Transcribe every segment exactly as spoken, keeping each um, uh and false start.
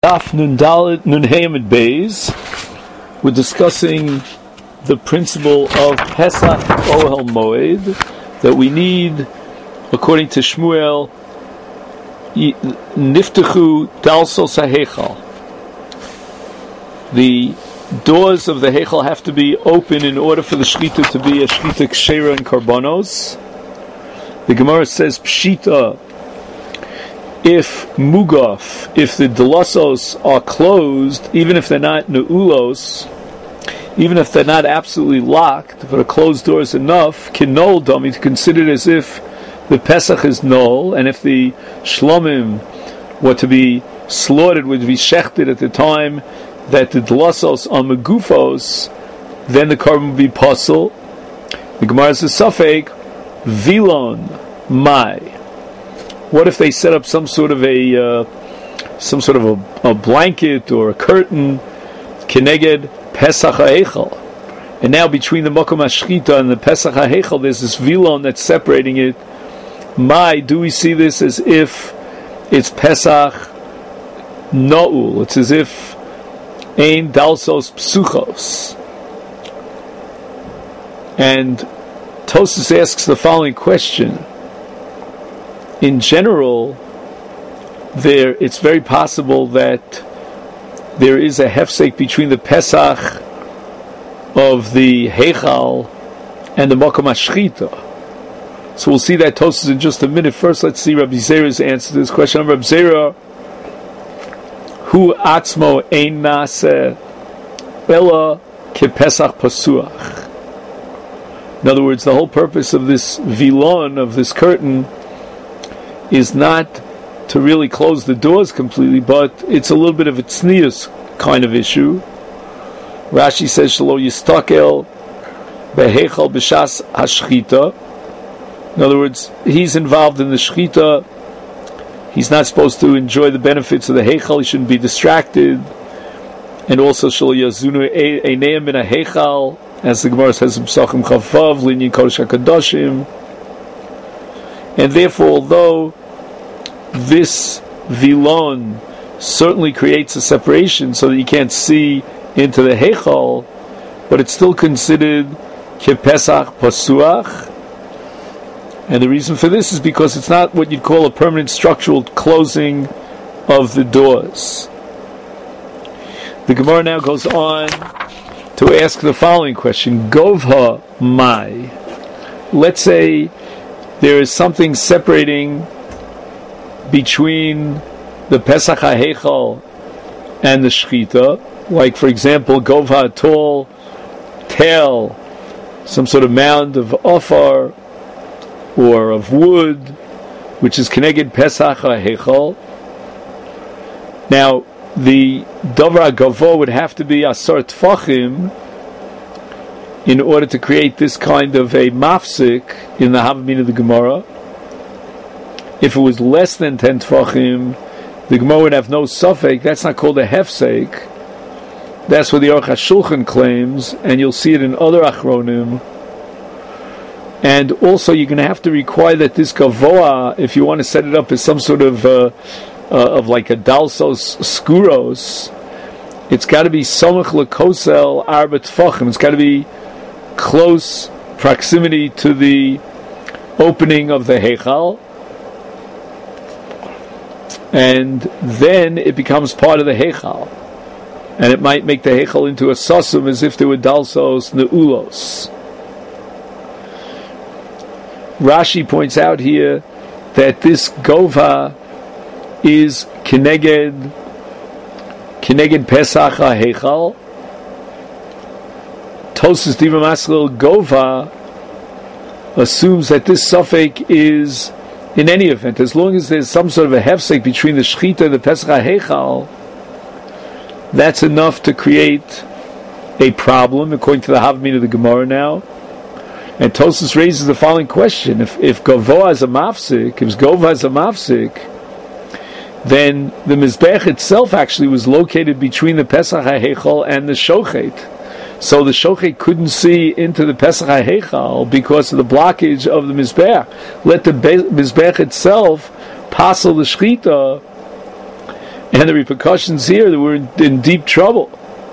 Daf Nun Dalet Nun Hey Amud Beis. We're discussing the principle of Pesach Ohel Moed that we need, according to Shmuel, Niftechu Dalsos HaHeichal. The doors of the Heichal have to be open in order for the Shechita to be a Shechita Kshera and Karbanos. The Gemara says Pshita. If mugaf, if the delasos are closed, even if they're not neulos, even if they're not absolutely locked, but a closed door is enough, kinol dami, to consider it as if the Pesach is null, and if the shlomim were to be slaughtered, would be shechted at the time that the delasos are megufos, then the carbon would be pasul. The Gemara says safek vilon mai. What if they set up some sort of a uh, some sort of a, a blanket or a curtain, keneged Pesach HaHeichal, and now between the Mokom HaShchita and the Pesach HaHeichal, there's this vilon that's separating it. My, do we see this as if it's Pesach No'ul? It's as if Ein Dalsos Psuchos. And Tosas asks the following question. In general, there it's very possible that there is a hefsek between the Pesach of the Heichal and the Mokom HaShchita. So we'll see that Tosas in just a minute. First, let's see Rabbi Zera's answer to this question. Rabbi Zera, Hu atzmo ein naseh ela ke Pesach pasuach. In other words, the whole purpose of this vilon, of this curtain, is not to really close the doors completely, but it's a little bit of a tznius kind of issue. Rashi says, Shelo yistakel beheichal b'shas hashchita. In other words, he's involved in the shchita. He's not supposed to enjoy the benefits of the heichal. He shouldn't be distracted. And also, Shelo yazunu eineim min ha'heichal, as the Gemara says in Pesachim Chavav, linyan kodesh hakadoshim. And therefore, although this vilon certainly creates a separation so that you can't see into the heichal, but it's still considered kepesach pasuach. And the reason for this is because it's not what you'd call a permanent structural closing of the doors. The Gemara now goes on to ask the following question: Govha mai. Let's say there is something separating between the Pesach HaHeichal and the Shechita, like for example, Govha, a tall tail, some sort of mound of ofar or of wood, which is Keneged Pesach HaHeichal. Now, the Dover Gavo would have to be Asar Tfachim in order to create this kind of a mafsik in the Havamina of the Gemara. If it was less than ten tfachim, the Gemara would have no suffix. That's not called a hefsek. That's what the Aruch HaShulchan claims, and you'll see it in other achronim. And also, you're going to have to require that this gavoa, if you want to set it up as some sort of uh, uh, of like a dalsos skuros, it's got to be somach lekosel arba tfachim. It's got to be close proximity to the opening of the heichal, and then it becomes part of the heichal, and it might make the heichal into a sasum as if there were dalsos neulos. Rashi points out here that this gova is keneged keneged Pesach HaHeichal. Tosas Diva Maskil Gova assumes that this suffix is, in any event, as long as there's some sort of a hefsek between the Shechita and the Pesach HaHeichal, that's enough to create a problem, according to the Havamina of the Gemara now. And Tosas raises the following question: If if Gavoa is a mafsik, if Gova is a mafsik, then the Mizbech itself actually was located between the Pesach HaHeichal and the Shochet. So the Shochet couldn't see into the Pesach HaHeichal because of the blockage of the Mizbech. Let the Be- Mizbech itself passel the Shechita, And the repercussions here, that we're in, in deep trouble.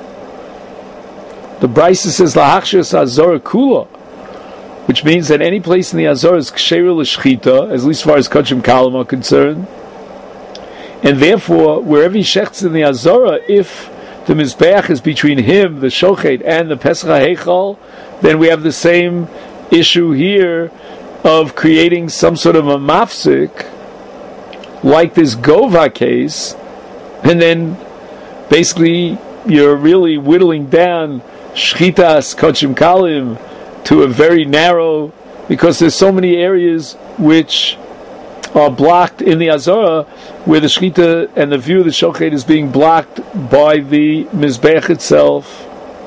The Brisa says, Lahachshas Azora Kula, which means that any place in the Azor is Ksheira L'Shchita, at least as far as Kachim Kalam are concerned. And therefore, wherever he shechts in the Azora, if the Mizbeach is between him, the Shochet, and the Pesach HaHeichal, then we have the same issue here of creating some sort of a mafsik, like this Gova case, and then basically you're really whittling down Shchitas Kachim Kalim to a very narrow, because there's so many areas which are blocked in the Azora where the Shchita and the view of the Shochet is being blocked by the Mizbeach itself.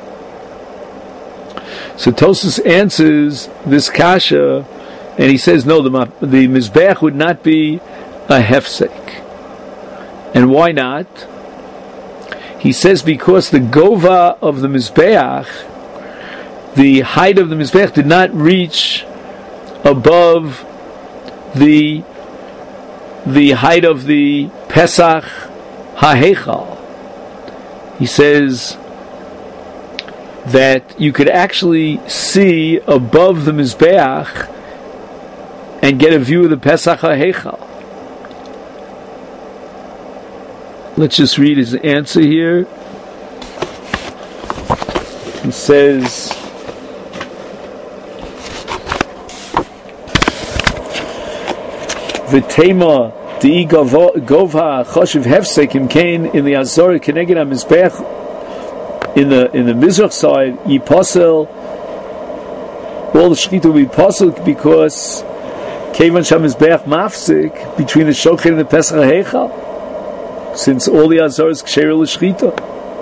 So Tosfos answers this kasha, and he says, no, the, the Mizbeach would not be a hefsek. And why not? He says because the Gova of the Mizbeach, the height of the Mizbeach did not reach above the the height of the Pesach HaHeichal. He says that you could actually see above the Mizbeach and get a view of the Pesach HaHeichal. Let's just read his answer here. He says, V'tema di gova choshev hefsek im kain in the Azor keneged HaMizbeach in the in the Mizrach side yiposel, all the shchita will be posel because kevan shamizbeach mafsik between the shochet and the Pesach HaHeichal, since all the Azor is ksheira l'shchita.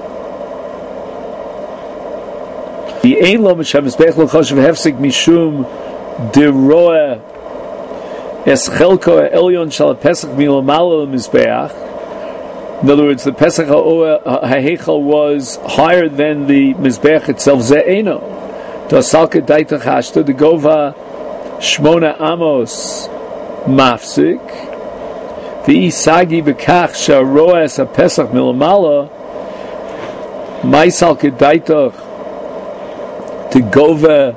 The ein lo shamizbeach lo choshev hefsek mishum deroeh es chelko elyon shal Pesach milamala l'mizbeach. In other words, the Pesach HaHeichal was higher than the Mizbeach itself. Ze'eno. D'asalka daita chashta, the Gova Shmona Amos Mafsik. V'isagi b'kach sha'roa es ha-Pesach milamala. Ma'isal kedaita to Gova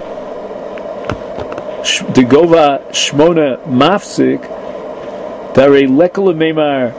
to Gova Shmona Mafsik. Darei lekala meimar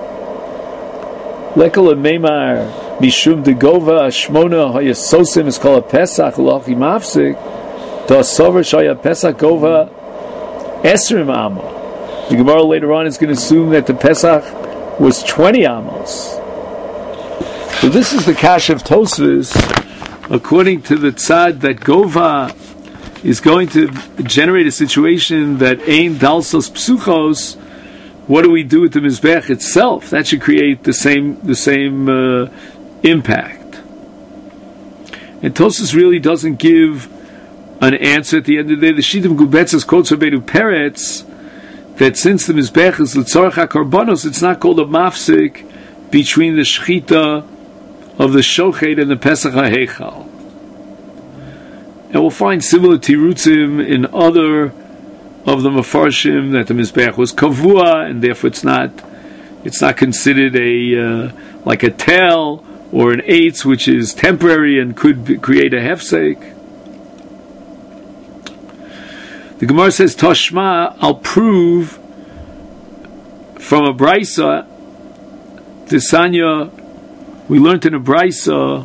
Lekala Meimar Mishum de Gova Shmona Hayasosim is called a Pesach Lachi Mafsik Da Sover Shaya Pesach Gova Esrim Amo. The Gemara later on is going to assume that the Pesach was twenty amos. So this is the Kash of Tosfos, according to the Tzad, that Gova is going to generate a situation that Ein Dalsos Psuchos. What do we do with the Mizbeach itself? That should create the same the same uh, impact. And Tosfos really doesn't give an answer at the end of the day. The Shidim Gubetzes quotes Rabbeinu Peretz that since the Mizbeach is L'tzorach HaKorbanos, it's not called a mafsik between the Shechita of the Shochet and the Pesach HaHeichal. And we'll find similar tirutzim in other of the Mefarshim, that the Mizbeach was kavua, and therefore it's not it's not considered a uh, like a tel or an eitz, which is temporary and could be, create a hefsek. The Gemara says, Tashma, I'll prove from a Brisa, Tisanya, we learned in a Brisa,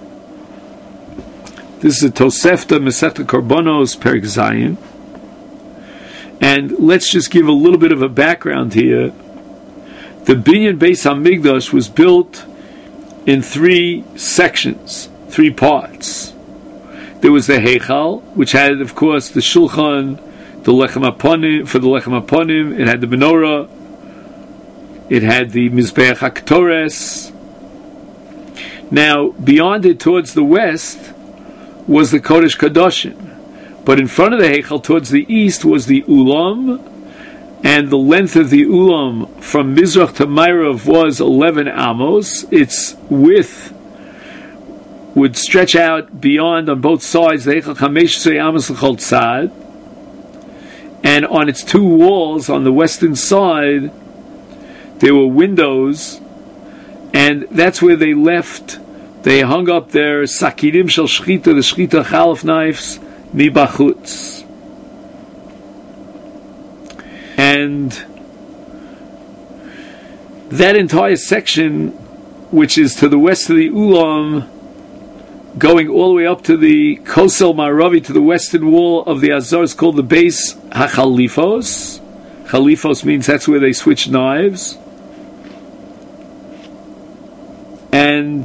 this is a Tosefta Masechta Korbanos Perek Zayin. And let's just give a little bit of a background here. The Binyan Beis HaMikdash was built in three sections, three parts. There was the Heichal, which had, of course, the Shulchan, the Lechem HaPonim, for the Lechem HaPonim. It had the Menorah. It had the Mizbeach HaKtores. Now, beyond it, towards the west, was the Kodesh Kadoshim. But in front of the Heichal, towards the east, was the Ulam, and the length of the Ulam from Mizrach to Ma'arav was eleven amos. Its width would stretch out beyond on both sides, the Heichal Chamesh amos l'chol tzad, and on its two walls, on the western side, there were windows and that's where they left. They hung up their sakirim shel shchita, the shchita chalaf knives, mibachutz. And that entire section, which is to the west of the Ulam, going all the way up to the Kosel Maravi, to the western wall of the Azor, is called the Beis HaChalifos. Chalifos means that's where they switch knives. And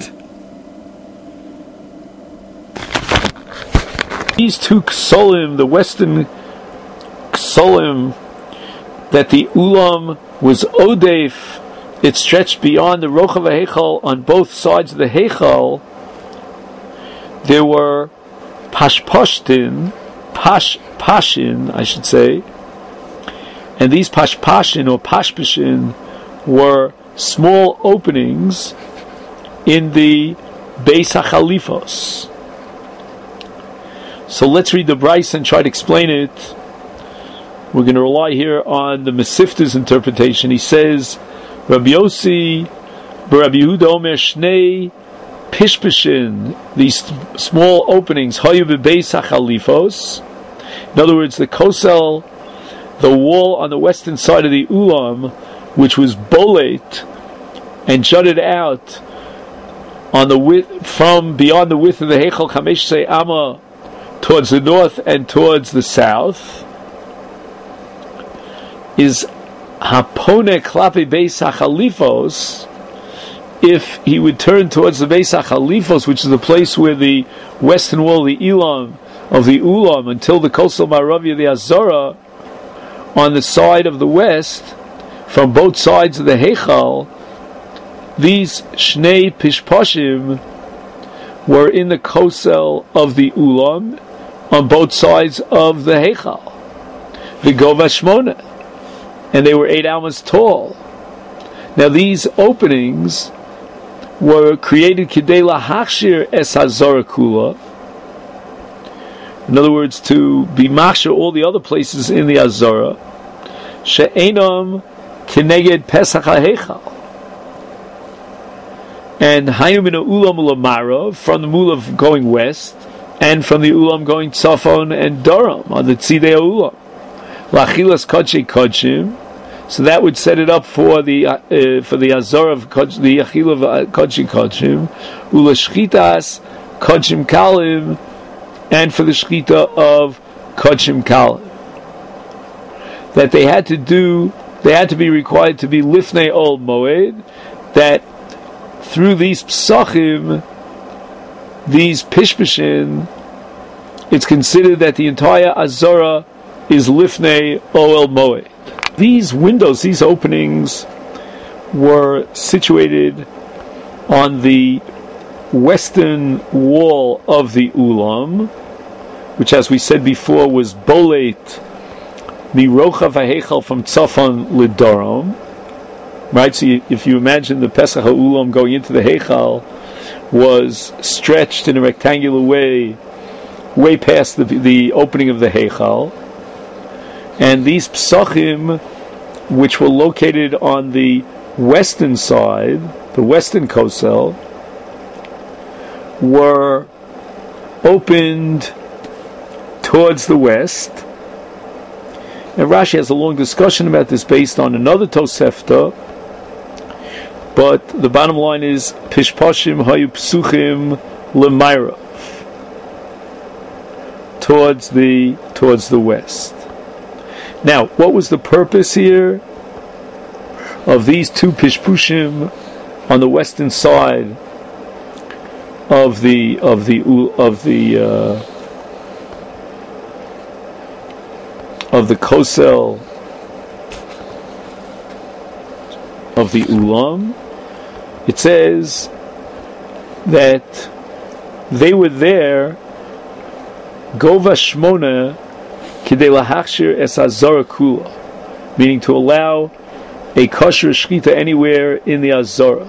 these two Ksolim, the western Ksolim, that the Ulam was Odef, it stretched beyond the Rochav HaHeichal on both sides of the Heichal. There were Pashpashtin, Pash, Pashin, I should say, and these Pashpashin or Pashpashin were small openings in the Beis HaChalifos. So let's read the Bryce and try to explain it. We're going to rely here on the Mesifta's interpretation. He says, Rabbi Yossi, Rabbi Yehuda Omer Shnei Pishpashin, these small openings, Hayu Bebeis HaChalifos. In other words, the Kosel, the wall on the western side of the Ulam, which was bolet and jutted out on the width, from beyond the width of the Heichal Chamesh Sei Amma towards the north and towards the south, is Hapone Klape Beis HaChalifos. If he would turn towards the Beis HaChalifos, which is the place where the western wall of the Elam, of the Ulam, until the Kosel Maravi of the Azora, on the side of the west, from both sides of the Heichal, these Shnei Pishpashim were in the Kosel of the Ulam, on both sides of the Heichal, the Gova Shmona, and they were eight amas tall. Now these openings were created Kidei Lahachshir Es Hazorah Kula. In other words, to be machshir all the other places in the Azorah. She'enam Keneged Pesach HaHeichal. And Hayum in Ulam Ulamara, from the Mulav going west, and from the Ulam going Tzafon and Durham, on the Tzidei Ulam. Lachilas Kodshei Kodshim. So that would set it up for the uh, for the Azor of Kodsh, the Achil of uh, Kodshei Kodshim, Ula Shchitas Kodshim Kalim, and for the Shchita of Kodshim Kalim. That they had to do, they had to be required to be Lifnei Ol Moed, that through these Psachim, these Pishpashin, it's considered that the entire Azorah is Lifnei Ol Moed. These windows, these openings, were situated on the western wall of the Ulam, which, as we said before, was bolet mirochav ha'heichal from Tzafon Lidorom. Right, so you, if you imagine the Pesach HaUlam going into the Heichal was stretched in a rectangular way, way past the, the opening of the Heichal. And these psachim, which were located on the western side, the western kosel, were opened towards the west. And Rashi has a long discussion about this based on another Tosefta, but the bottom line is Pishpashim Hayu Psuchim Lemairav, towards the towards the west. Now, what was the purpose here of these two pishpushim on the western side of the of the of the uh, of the kosel of the ulam? It says that they were there Gova Shmona Kidei Lahachshir Es Azorah Kula, meaning to allow a kosher shchita anywhere in the Azorah.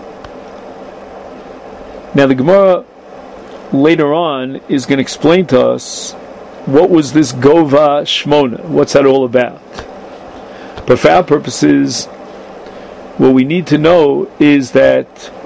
Now the Gemara later on is going to explain to us what was this Gova Shmona, what's that all about. But for our purposes, what we need to know is that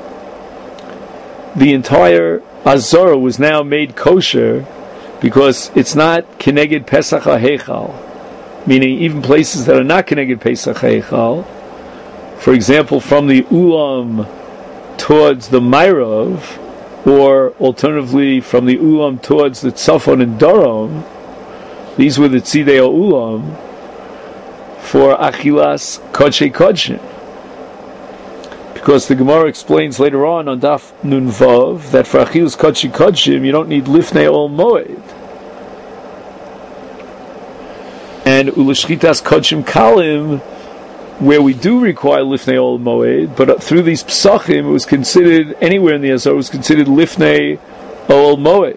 the entire Azorah was now made kosher because it's not Keneged Pesach HaHeichal, meaning even places that are not Keneged Pesach HaHeichal, for example, from the Ulam towards the Mairav, or alternatively from the Ulam towards the Tzafon and Darom, these were the Tzidei Ulam for Achilas Kodshei Kodshim. Because the Gemara explains later on on Daf Nun Vav that for Achilas Kodshei Kodshim you don't need Lifnei Ol Moed. And Ulashchitas Kodshim Kalim, where we do require Lifnei Ol Moed, but through these Psachim it was considered, anywhere in the Azor, it was considered Lifnei Ol Moed.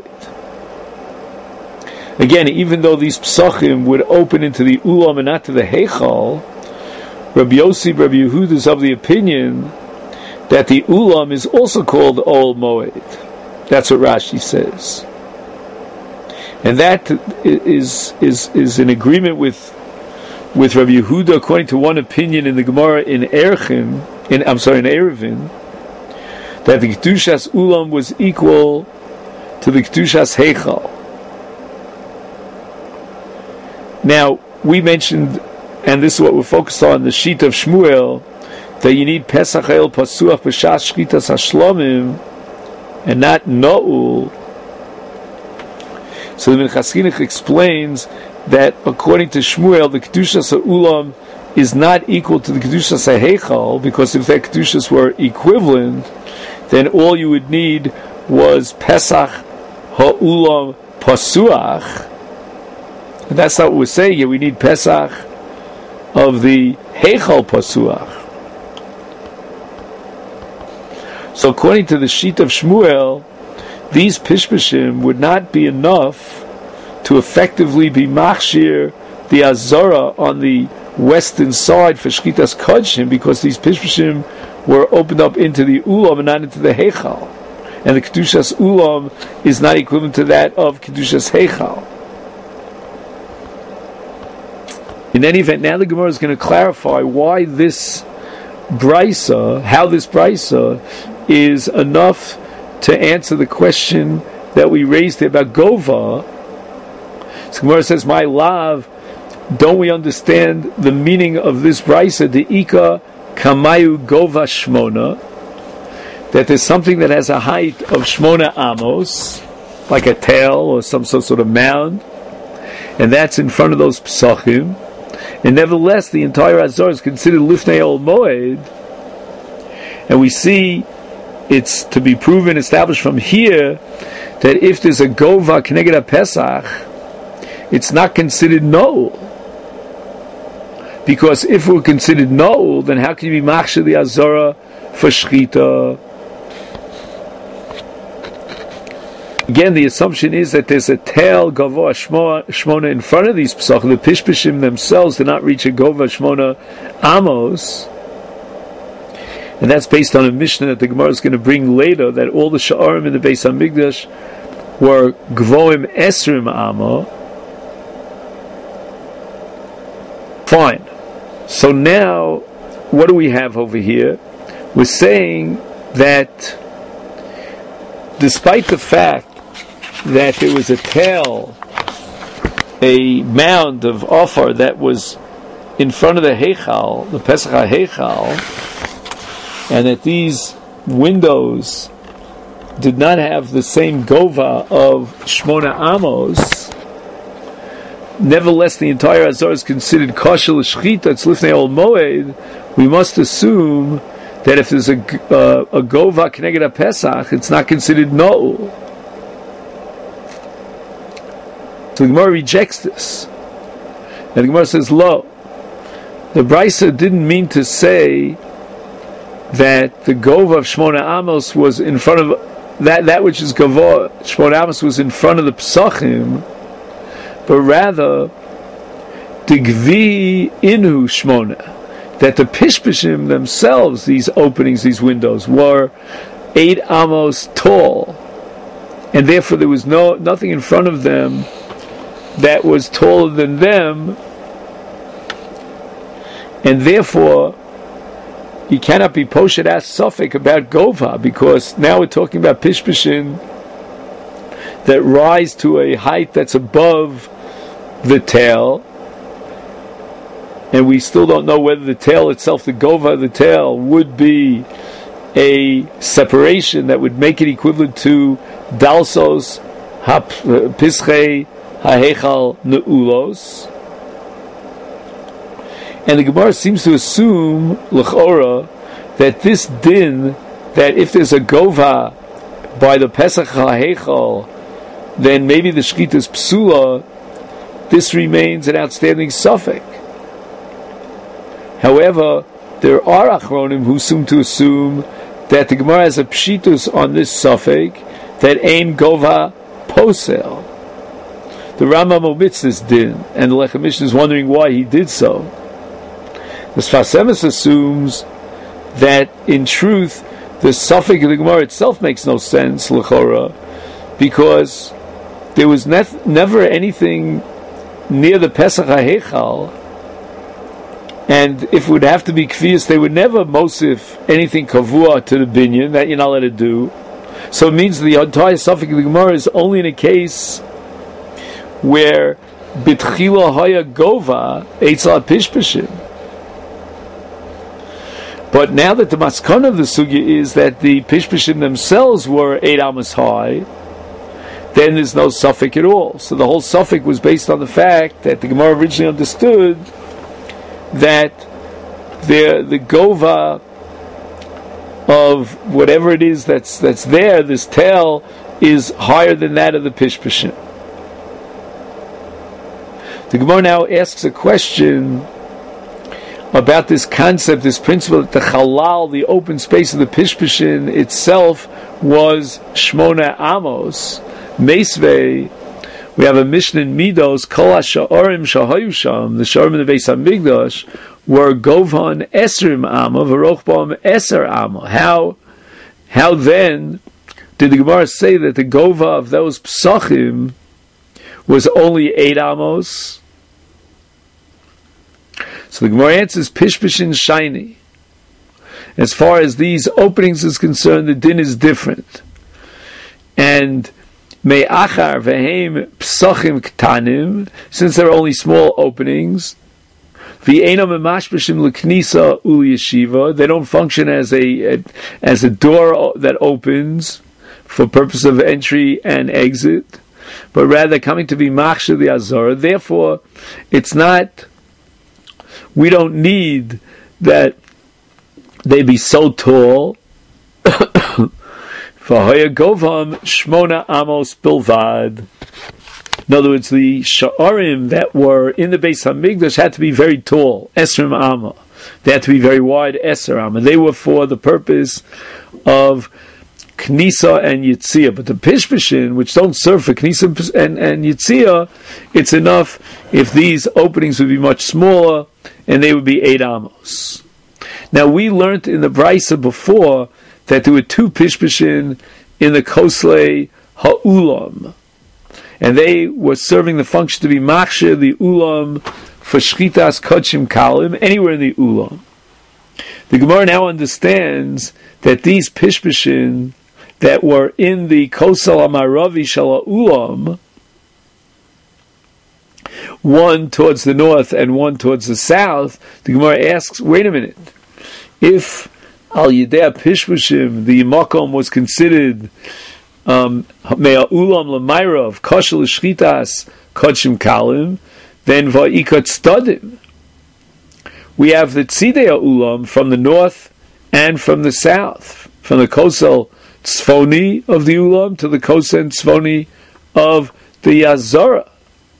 Again, even though these Psachim would open into the Ulam and not to the Heichal, Rabbi Yossi, Rabbi Yehuda is of the opinion that the Ulam is also called Ol Moed. That's what Rashi says. And that is is is in agreement with with Rabbi Yehuda, according to one opinion in the Gemara in Erechim, in I'm sorry, in Erevin, that the Kedushas Ulam was equal to the Kedushas Heichal. Now, we mentioned, and this is what we're focused on, the sheet of Shmuel, that you need Pesach El Pasuach B'Shas Shchitas HaShlomim, and not No'ul. So the Minchas Chinuch explains that according to Shmuel, the Kedushas HaUlam is not equal to the Kedushas HaHeichal, because if that Kedushas were equivalent, then all you would need was Pesach HaUlam Pasuach. And that's not what we're saying here. We need Pesach of the Heichal Pasuach. So according to the sheet of Shmuel, these Pishpashim would not be enough to effectively be machshir the Azorah on the western side for Shchitas Kodshim, because these Pishpashim were opened up into the Ulam and not into the Heichal. And the Kedushas Ulam is not equivalent to that of Kedushas Heichal. In any event, now the Gemara is going to clarify why this Brisa, how this Brisa is enough to answer the question that we raised about Gova. So Gemara says, my love, don't we understand the meaning of this Brisa, the Ika Kamayu Gova Shmona, that there's something that has a height of Shmona Amos, like a tail or some sort of mound, and that's in front of those Psachim. And nevertheless, the entire Azor is considered Lifnei Ol Moed, and we see it's to be proven, established from here, that if there's a Gova Keneged Pesach, it's not considered No'ul. Because if we're considered No'ul, then how can you be Machshir the Azorah for Shchita? Again, the assumption is that there's a tail Gova Shmona in front of these Pesach. The Pishpashim themselves did not reach a Gova Shmona Amos. And that's based on a Mishnah that the Gemara is going to bring later, that all the Sha'arim in the Beis HaMikdash were Gvoim Esrim Amma. Fine. So now, what do we have over here? We're saying that despite the fact that there was a tail, a mound of Ofar that was in front of the Heichal, the Pesach HaHeichal, and that these windows did not have the same Gova of Shmona Amos, nevertheless the entire Azor is considered kosher l'shchita, it's Lifnei Ol Moed. We must assume that if there's a, uh, a Gova Keneged Pesach, it's not considered No'ul. So the Gemara rejects this. And the Gemara says, Lo, the Brisa didn't mean to say that the Gova of Shmona Amos was in front of, that, that which is Gova, Shmona Amos was in front of the Psachim, but rather, Digvi Inhu Shmona, that the Pishpashim themselves, these openings, these windows, were eight amos tall, and therefore there was no nothing in front of them that was taller than them, and therefore you cannot be poshet as suffix about gova, because now we're talking about pishpishim that rise to a height that's above the tail, and we still don't know whether the tail itself, the gova of the tail, would be a separation that would make it equivalent to dalsos pischei hahechal neulos. And the Gemara seems to assume, l'chora, that this din, that if there's a gova by the Pesach HaHeichal, then maybe the shechita is psula, this remains an outstanding suffix. However, there are achronim who seem to assume that the Gemara has a pshitus on this suffix, that ein gova posel. The Rambam omits this din, and the Lechem Mishnah is wondering why he did so. The Sfas Emes assumes that in truth the suffix of the Gemara itself makes no sense, l'chora, because there was nef- never anything near the Pesach HaHeichal, and if it would have to be kfiyas, they would never mosif anything kavua to the binyan, that you're not allowed to do. So it means the entire suffix of the Gemara is only in a case where bitchila haya gova eitzal pishpishim. But now that the maskana of the sugya is that the pishpishim themselves were eight amos high, then there's no suffix at all. So the whole suffix was based on the fact that the Gemara originally understood that the the gova of whatever it is that's that's there, this tail, is higher than that of the pishpishim. The Gemara now asks a question about this concept, this principle that the halal, the open space of the pishpishim itself, was shmona amos. Meisvei, we have a Mishnah in Midos, Kol HaSha'orim Shahayu Sham, the Sha'orim in the Beis HaMikdash, were Govhan Esrim Amma, V'rochbam Eser Amma. How, how then did the Gemara say that the Gova of those Psachim was only eight amos? So the Gemara answers, Pishpishin Shiny. As far as these openings is concerned, the din is different. And Me'achar ve'hem psachim ktanim, since there are only small openings, v'enam emashbashim l'knisa uli yeshiva, they don't function as a, a as a door that opens for purpose of entry and exit, but rather coming to be machshir the azara. Therefore, it's not, we don't need that they be so tall. V'haya govam shmona amos bilvad. In other words, the sha'arim that were in the Beis HaMikdash had to be very tall, esrim amma. They had to be very wide, eser amma. They were for the purpose of knisa and yitzia. But the pishpishim, which don't serve for knisa and, and yitzia, it's enough if these openings would be much smaller, and they would be eight amos. Now, we learned in the Brisa before that there were two pishpishim in the Koslei Ha'ulam, and they were serving the function to be machshir the ulam for shchitas kodshim kalim anywhere in the ulam. The Gemara now understands that these pishpishim that were in the Kosel Amaravi Shal Ulam, one towards the north and one towards the south, the Gemara asks, wait a minute, if Al Yidei Pishpushim, the Makom was considered Mea Ulam L'Mayra of Koshel Shchitas Kodshim Kalim, then Va'ikat Stadim. We have the Tzidei Ulam from the north and from the south, from the Kosel Tzfoni of the Ulam to the Kosel Tzfoni of the Yazara.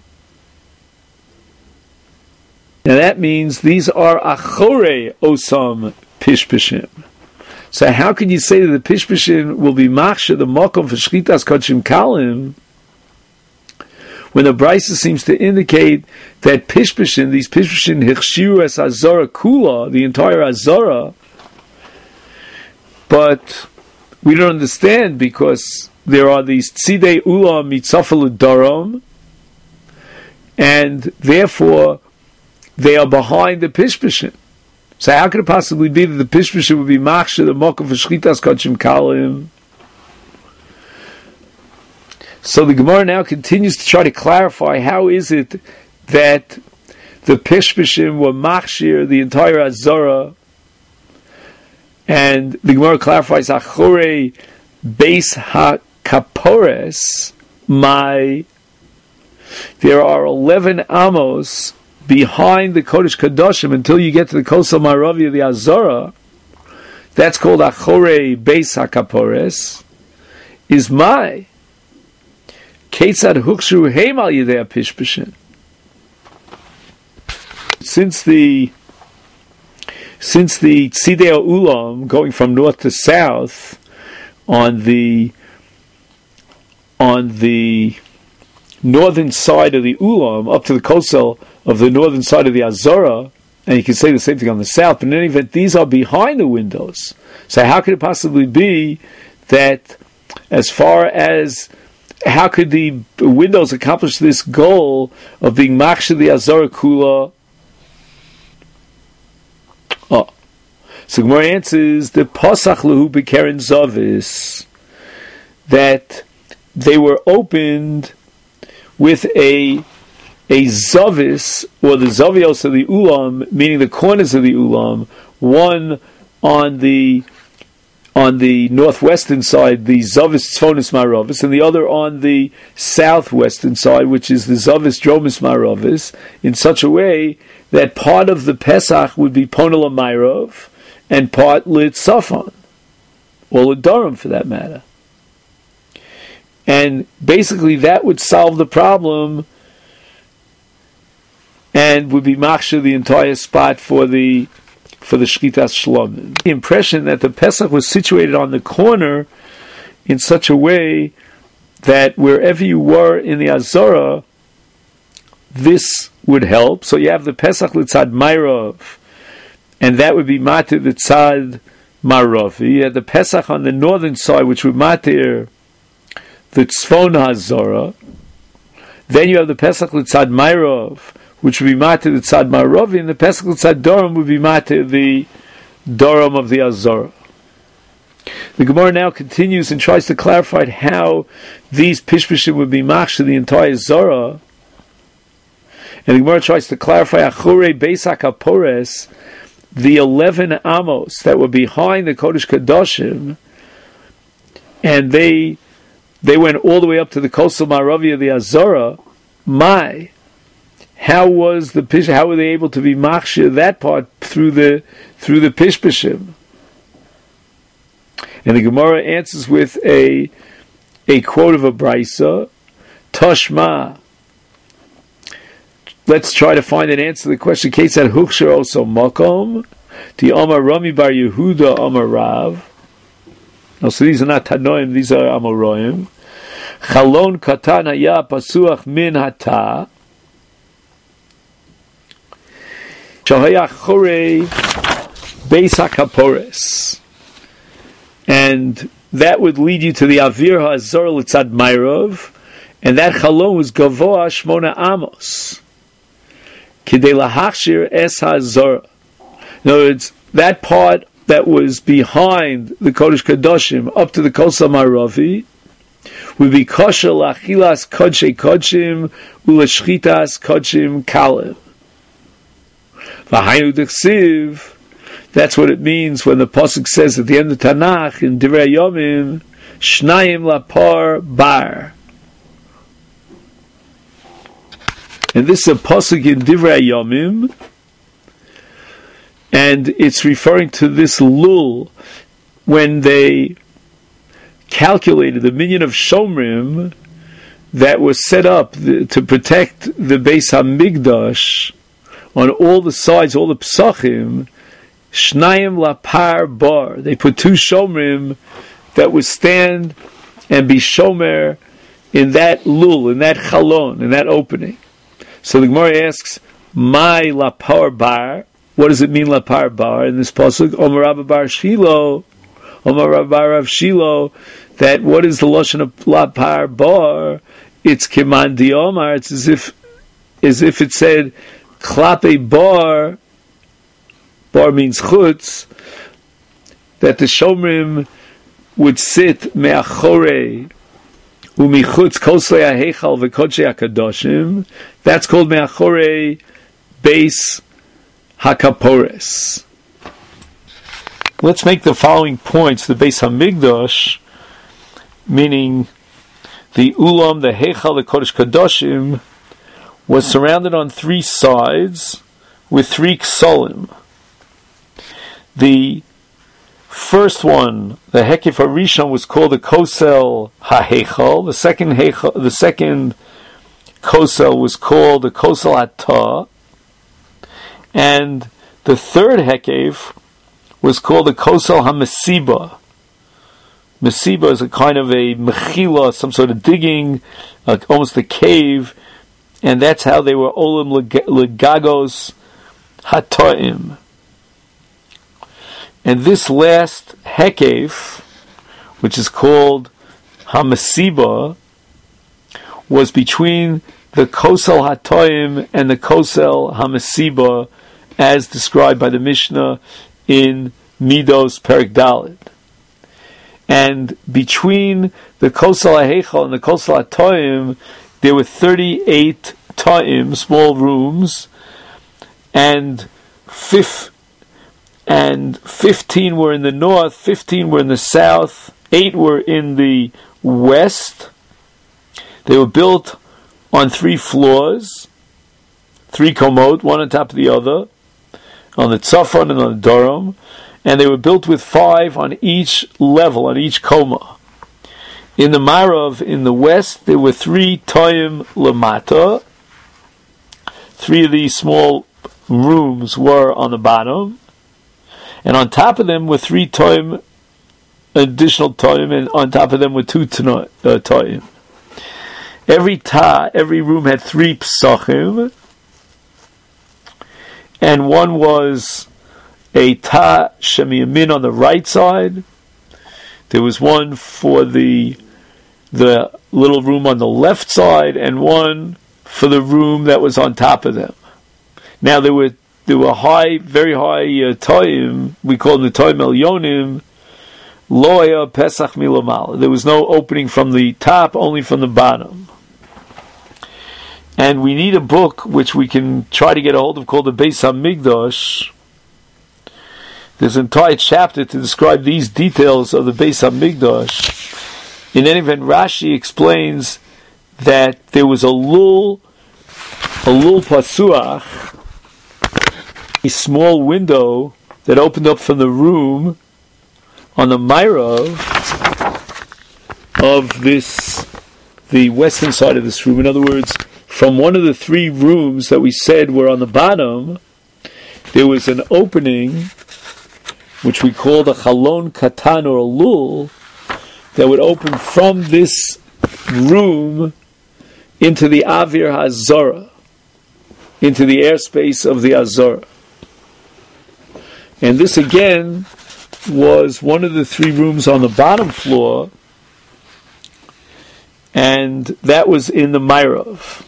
Now that means these are Achore Osam Pishpishim. So how can you say that the Pishpishim will be machshir the makom for shchitas kodshim kalim when the Brisa seems to indicate that Pishpishim, these Pishpishim hichshiru es azara kula, the entire azara, but we don't understand because there are these tzidei ulam mitzafel darom, and therefore they are behind the Pishpishim. So how could it possibly be that the Pishpashim would be machshir the mokum for shchitas kodshim kalim? So the Gemara now continues to try to clarify how is it that the Pishpashim were machshir the entire Azara, and the Gemara clarifies achorei beis ha-kapores my there are eleven amos behind the Kodesh Kadoshim until you get to the Kosel Maravi of the Azara. That's called achorei beis ha-kapores is my Ketzad Hukshu Heim Al Yidei Pishpashim. Since the since the Tzidei Ulam going from north to south on the on the northern side of the Ulam up to the Kosel of the northern side of the Azara, and you can say the same thing on the south, but in any event, these are behind the windows. So how could it possibly be that as far as how could the windows accomplish this goal of being machshir the Azara Kula? Oh. So Gemara answers the Pasach Lehu B'Keren Zavis, that they were opened with a a Zavis, or the Zavios of the Ulam, meaning the corners of the Ulam, one on the on the northwestern side, the Zavis Tzfonis Maravis, and the other on the southwestern side, which is the Zavis Dromis Maravis, in such a way that part of the Pesach would be Ponela Mairav, and part Lit Safon, or Lit Durham for that matter. And basically that would solve the problem and would be machshir the entire spot for the for the Shkitas Shlomim. The impression that the Pesach was situated on the corner in such a way that wherever you were in the Azara, this would help. So you have the Pesach Litzad Mairav, and that would be Matir Litzad Maravi. You have the Pesach on the northern side, which would Matir the Tzfon HaZara. Then you have the Pesach Litzad Mairav, which would be matir the tzad maravi, and the Pesach tzad Doram would be matir the Doram of the Azara. The Gemara now continues and tries to clarify how these Pishpashim would be machshir the entire Zara. And the Gemara tries to clarify achorei beis ha-kapores, the eleven amos that were behind the Kodesh Kadoshim, and they they went all the way up to the Kosel Maravi of the Azara. My How was the pish? How were they able to be machshir that part through the through the pishpashim? And the Gemara answers with a a quote of a brisa, Toshma. Let's try to find an answer to the question. Ketzad Huksher also makom the Amar Rami Bar Yehuda Amar Rav. Now, so these are not Tanoim; these are Amoraim. Chalon katan haya pasuach min hata. Beis HaKapores, and that would lead you to the Avir HaZor Litzad Mairav, and that Chalon was Gavoa Shmona Amos Kidei Lahachshir Es HaZor. In other words, that part that was behind the Kodesh Kadoshim up to the Kosel Maravi would be Kosher Lachilas Kodshei Kodshim Ulashchitas Kodshim Kalim. That's what it means when the pasuk says at the end of Tanakh in Divrei Yomim, Shnayim lapar bar. And this is a pasuk in Divrei Yomim, and it's referring to this lul when they calculated the minyan of Shomrim that was set up to protect the Beis HaMikdash. On all the sides, all the psachim, shnayim lapar bar. They put two shomrim that would stand and be shomer in that lul, in that chalon, in that opening. So the Gemara asks, "My lapar bar." What does it mean, lapar bar? In this pasuk, Omer Rabba Bar Shilo, Omer Rabba Bar Rav Shilo. That what is the lashon of lapar bar? It's kiman diomar. It's as if, as if it said. Klape bar, bar means chutz, that the Shomrim would sit me'achorei u'michutz koslei ha'heichal v'kodshei hakadoshim. That's called me'achorei beis hakapores. Let's make the following points. The Beis Hamikdash, meaning the Ulam, the Heichal, the Kodesh Kadoshim, was surrounded on three sides with three ksolim. The first one, the Hekif Harishon, was called the Kosel HaHeichal. The second Heichal, the second Kosel was called the Kosel Hatah, and the third Hekif was called the Kosel HaMesiba. Mesiba is a kind of a mechila, some sort of digging, like almost a cave, and that's how they were olim legagos hatoim. And this last hekef, which is called HaMesiba, was between the Kosel hatoim and the Kosel HaMesiba, as described by the Mishnah in Midos Perek Dalet. And between the Kosel HaHeichal and the Kosel HaToim, there were thirty-eight Toim, small rooms, and fifth, and fifteen were in the north, fifteen were in the south, eight were in the west. They were built on three floors, three komot, one on top of the other, on the Tzafon and on the Dorom, and they were built with five on each level, on each koma. In the Marav, in the west, there were three Toim Lamata. Three of these small rooms were on the bottom, and on top of them were three Toim, additional Toim, and on top of them were two uh, Toim. Every ta, every room had three Psachim, and one was a ta shemiyamin on the right side. There was one for the the little room on the left side, and one for the room that was on top of them. Now there were there were high, very high uh, toim. We call them the toim elyonim. Loya pesach milamal. There was no opening from the top, only from the bottom. And we need a book which we can try to get a hold of called the Beis Hamikdash. There's an entire chapter to describe these details of the Beis Hamikdash. In any event, Rashi explains that there was a lul, a lul pasuach, a small window that opened up from the room on the Ma'arav of this, the western side of this room. In other words, from one of the three rooms that we said were on the bottom, there was an opening, which we called a chalon katan or a lul, that would open from this room into the Avir HaZorah, into the airspace of the Azorah. And this again was one of the three rooms on the bottom floor, and that was in the Ma'arav.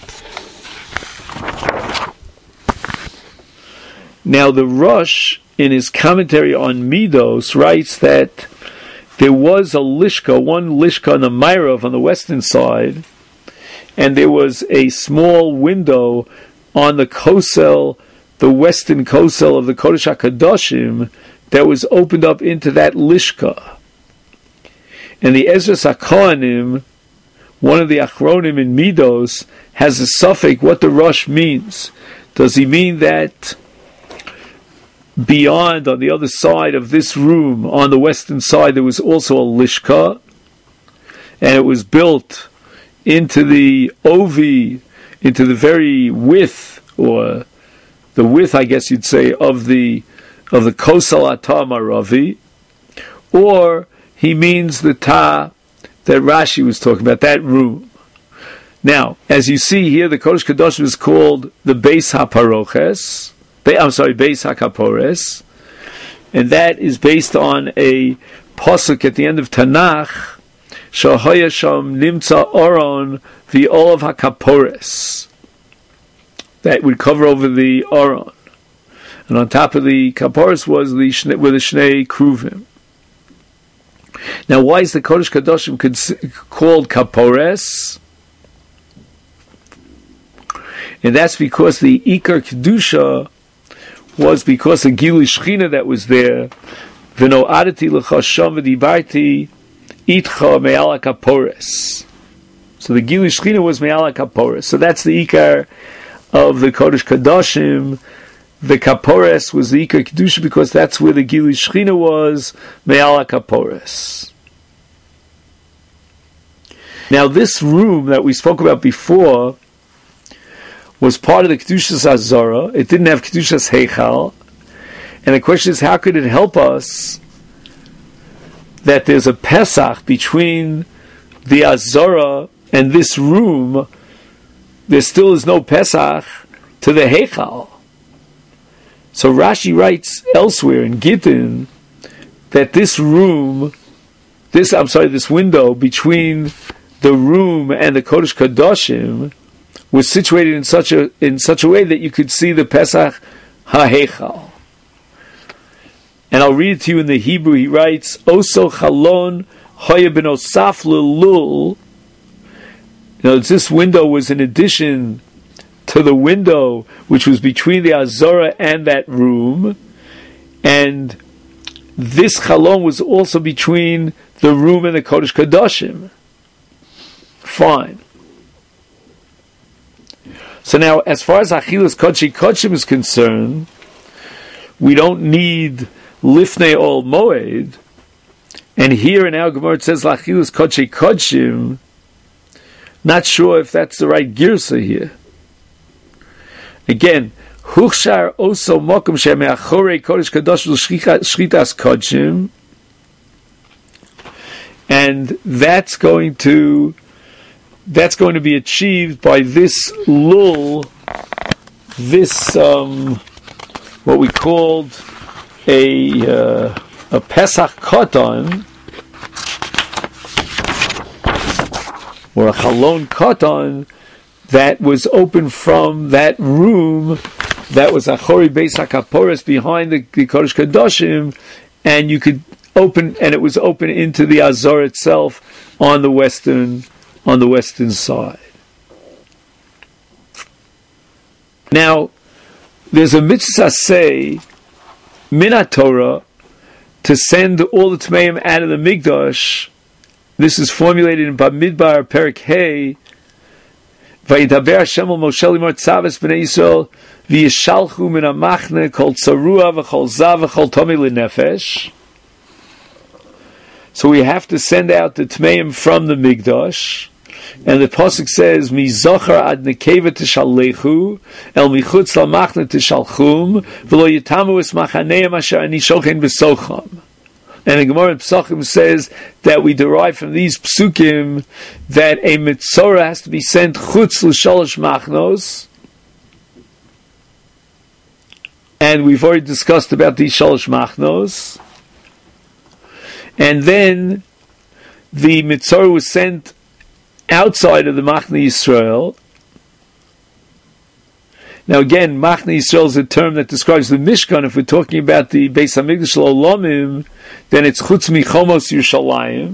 Now the Rosh, in his commentary on Midos, writes that there was a lishka, one lishka on the Ma'arav on the western side, and there was a small window on the kosel, the western kosel of the Kodesh HaKadoshim, that was opened up into that lishka. And the Ezras HaKohanim, one of the Achronim in Midos, has a suffix what the Rosh means. Does he mean that beyond, on the other side of this room, on the western side, there was also a lishka, and it was built into the ovi, into the very width, or the width, I guess you'd say, of the of the kosel atah maravi, or he means the ta that Rashi was talking about, that room. Now, as you see here, the Kodesh Kadoshim is called the Beis HaParoches, I'm sorry, Beis HaKapores, and that is based on a pasuk at the end of Tanakh, Shahoya Sham Nimtza Oron V'Olav HaKapores. That would cover over the Oron. And on top of the kaporos was the shne, were the shnei kruvim. Now, why is the Kodesh Kadoshim called kapores? And that's because the Ikar Kedusha was because the Gilui Shechina that was there. V'no adati l'chasham v'dibarti itcha me'ala kapores. So the Gilui Shechina was me'ala kapores. So that's the Ikar of the Kodesh Kadoshim. The kapores was the Ikar Kedusha because that's where the Gilui Shechina was me'ala kapores. Now this room that we spoke about before was part of the Kedushas Azara. It didn't have Kedushas Heichal. And the question is, how could it help us that there's a Pesach between the Azara and this room? There still is no Pesach to the Heichal. So Rashi writes elsewhere in Gittin that this room, this, I'm sorry, this window between the room and the Kodesh Kadoshim was situated in such a in such a way that you could see the Pesach HaHeichal. And I'll read it to you in the Hebrew. He writes, Oso Chalon Hoya ben Osaf Lelul. Now, this window was in addition to the window which was between the Azara and that room. And this Chalon was also between the room and the Kodesh Kadoshim. Fine. So now, as far as Achilas Kodshi Kodshim is concerned, we don't need Lifnei Ol Moed. And here in our Gemara it says Achilas Kodshi Kodshim. Not sure if that's the right girsa here. Again, Huchshar Oso Mokum Shemeachorei Kodesh Kadosh Shchitas Kodshim. And that's going to That's going to be achieved by this lul, this um, what we called a uh, a Pesach Koton, or a Chalon Koton, that was open from that room that was Achori Beis HaKaporos behind the, the Kodesh Kadoshim, and you could open, and it was open into the Azor itself on the western. on the western side. Now, there's a mitzvah say, Minat Torah, to send all the Tmeim out of the Mikdash. This is formulated in Bamidbar Perik Hey, Vayidaber Hashem al Moshe limor tzaves b'nei Yisrael v'yishalchu min hamachne kol tzarua v'chol zav v'chol tomi l'nefesh. So we have to send out the Tmeim from the Mikdash. And the pasuk says, "Mi zochar ad nekeva tishalechu, el michutz lamachne tishalchum, v'lo yitamu es machaneim asher ani shochen b'socham." And the Gemara in Pesachim says that we derive from these psukim that a mitzorah has to be sent chutz l'shalosh machnos, and we've already discussed about these shalosh machnos. And then the mitzorah was sent outside of the Machne Yisrael. Now again, Machne Yisrael is a term that describes the Mishkan. If we're talking about the Beis HaMikdash L'Olamim, then it's Chutz Michomos Yerushalayim.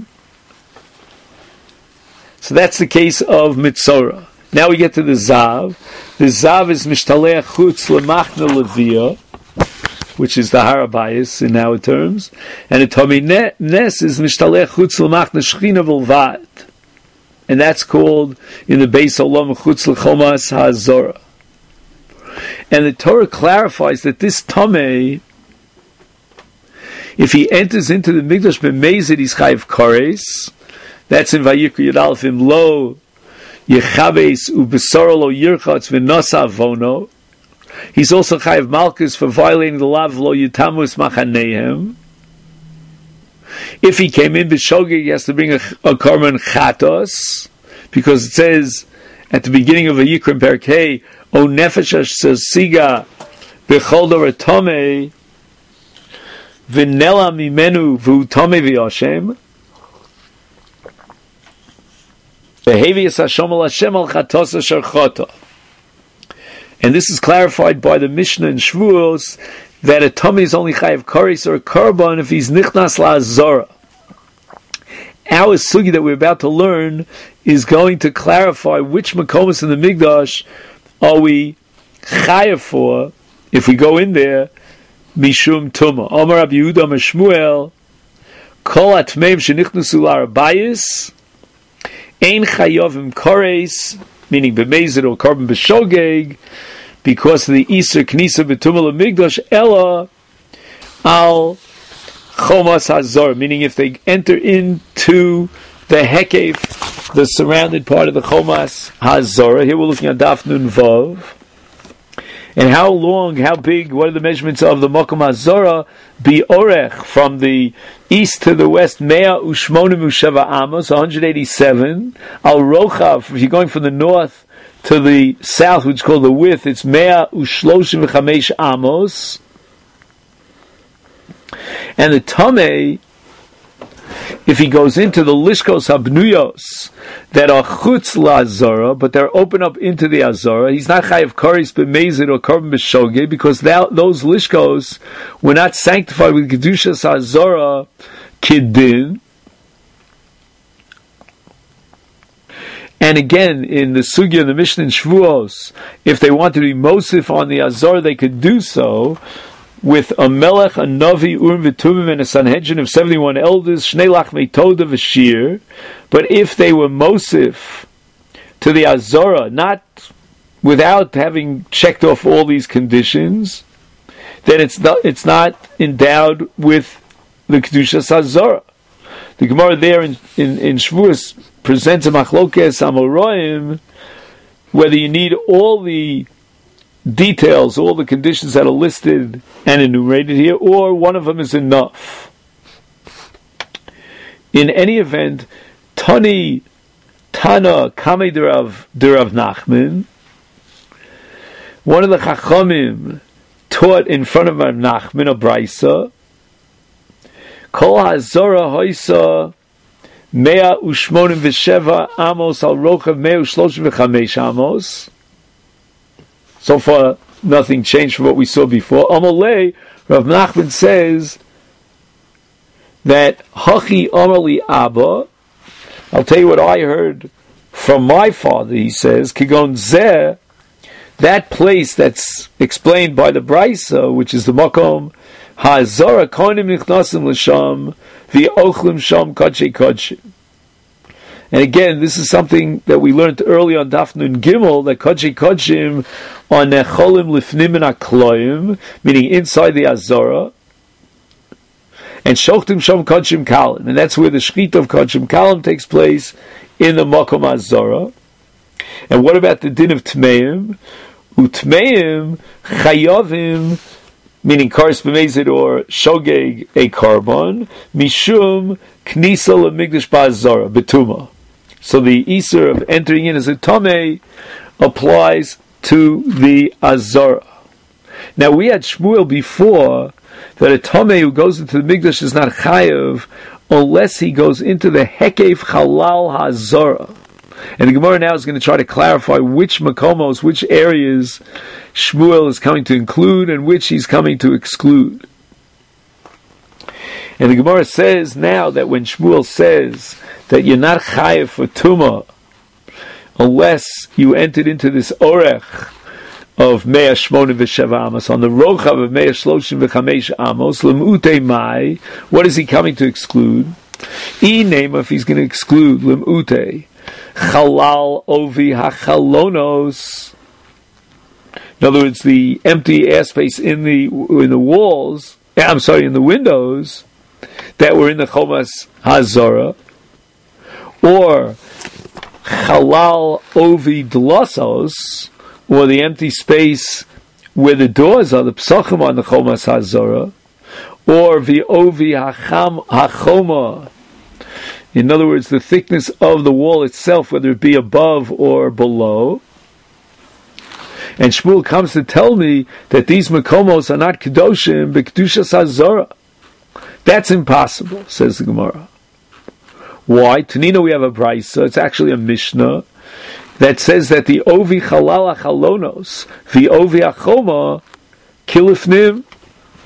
So that's the case of Mitzorah. Now we get to the Zav. The Zav is Mishtaleach Chutz L'Machne Leviyah, which is the Harabayis in our terms. And the Tomi Nes is Mishtaleach Chutz L'Machne Shechina V'Lvad. And that's called in the Beis Olam Chutz L'Chomas HaZorah. And the Torah clarifies that this Tomei, if he enters into the Mikdash B'Mezid, he's Chayiv Kores. That's in Vayikra Yud Aleph Im Lo Yechaves U'Besoro Lo Yirchatz V'Nosa Avono. He's also Chayiv Malchus for violating the law of Lo Yitamus Machanehem. If he came in b'shogeg, he has to bring a, a korban chatos, because it says at the beginning of Vayikra Perek Hey, O nefesh siga b'chol dor tomei v'nela mimenu v'u tomei v'yoshem v'hevias Hashem al Hashem al chatos asher chata. And this is clarified by the Mishnah in Shavuos that a tummy is only chayav kares or a korban if he's nichnas la'azara. Our sugi that we're about to learn is going to clarify which makomas in the Mikdash are we chayav for if we go in there mishum tuma. Omar Rabbi Yehuda Amar Shmuel kol atmeim shenichnasu la'arbayis ein chayavim kares, meaning b'mezid or korban b'shogeg, because of the Isur Knisa B'tumah L'Mikdash Ella Al Chomas Hazor, meaning if they enter into the Hekef, the surrounded part of the Chomas Hazor. Here we're looking at Daf Nun Vav. And how long, how big, what are the measurements of the Mokom Hazorah? Bi Orech, from the east to the west, Mea Ushmonim Usheva Amos, one hundred eighty-seven. Al Rochav, if you're going from the north to the south, which is called the width, it's Mea Ushloshim V'chamesh Amos. And the Tameh, if he goes into the Lishkos Habnuyos that are Chutz LaZorah, but they're open up into the Azorah, he's not Chayav Kares B'mezid or Korban B'shogeg, because that, those Lishkos were not sanctified with Kedushas Azorah Kiddin. And again, in the Sugya, the Mishnah in Shvuos, if they wanted to be Mosif on the Azor, they could do so with a Melech, a Navi, Urim V'tumim, and a Sanhedrin of seventy-one elders, Shnei Lachmei Toda V'shir. But if they were Mosif to the Azorah, not without having checked off all these conditions, then it's not, it's not endowed with the Kedushas Azorah. The Gemara there in, in, in Shavuos presents a machlokes amoraim, whether you need all the details, all the conditions that are listed and enumerated here, or one of them is enough. In any event, Tani Tana Kame Derav Derav Nachman, one of the Chachamim taught in front of Rav Nachman a Braisa, Kol HaZorah Hoisa Mea Ushmonim V'Sheva Amos Al Rochav Mea Ushloshim V'Chamesh Amos. So far, nothing changed from what we saw before. Amalei, Rav Nachman says that Hachi Amali Abba. I'll tell you what I heard from my father. He says Kigon Zeh, that place that's explained by the Braisa, which is the Makom HaZorah Konim Nichnasim L'Sham V'Ochlim Sham Kodshei Kodshim. And again, this is something that we learned early on Daf Nun Gimel, that Kodshei Kodshim are Necholim Lifnim and Akloim, meaning inside the Azorah, and Shochtim Sham Kodshim Kalim, and that's where the Shechita of Kodshim Kalim takes place, in the Makom Azorah. And what about the din of Tmeim? Utmeim Chayovim, meaning Kares B'mezid or Shogeg a Korban, Mishum Knisa L'Mikdash Ba'Azorah, Betuma. So the Isur of entering in as a Tameh applies to the Azorah. Now we had Shmuel before that a Tameh who goes into the Mikdash is not Chayav unless he goes into the Hekef Halal HaZorah. And the Gemara now is going to try to clarify which makomos, which areas Shmuel is coming to include and which he's coming to exclude. And the Gemara says now that when Shmuel says that you're not chayav for Tumah unless you entered into this orech of Mea Shmonim V'Sheva Amos, on the Rochav of Mea Shloshim V'Chamesh Amos, Lem'utei Mai, what is he coming to exclude? E name if he's going to exclude Lem'utei Chalal Ovi HaChalonos. In other words, the empty airspace in the in the walls, I'm sorry, in the windows that were in the Chomas HaZorah, or Chalal Ovi Dlosos, or the empty space where the doors are, the Psachim on the Chomas HaZorah, or the Ovi Hacham Hachoma. In other words, the thickness of the wall itself, whether it be above or below. And Shmuel comes to tell me that these makomos are not kedoshim, but kedushas hazorah. That's impossible, says the Gemara. Why? Tanina, we have a brisa. It's actually a mishnah that says that the ovi chalal achalonos, the ovi achoma, kilifnim.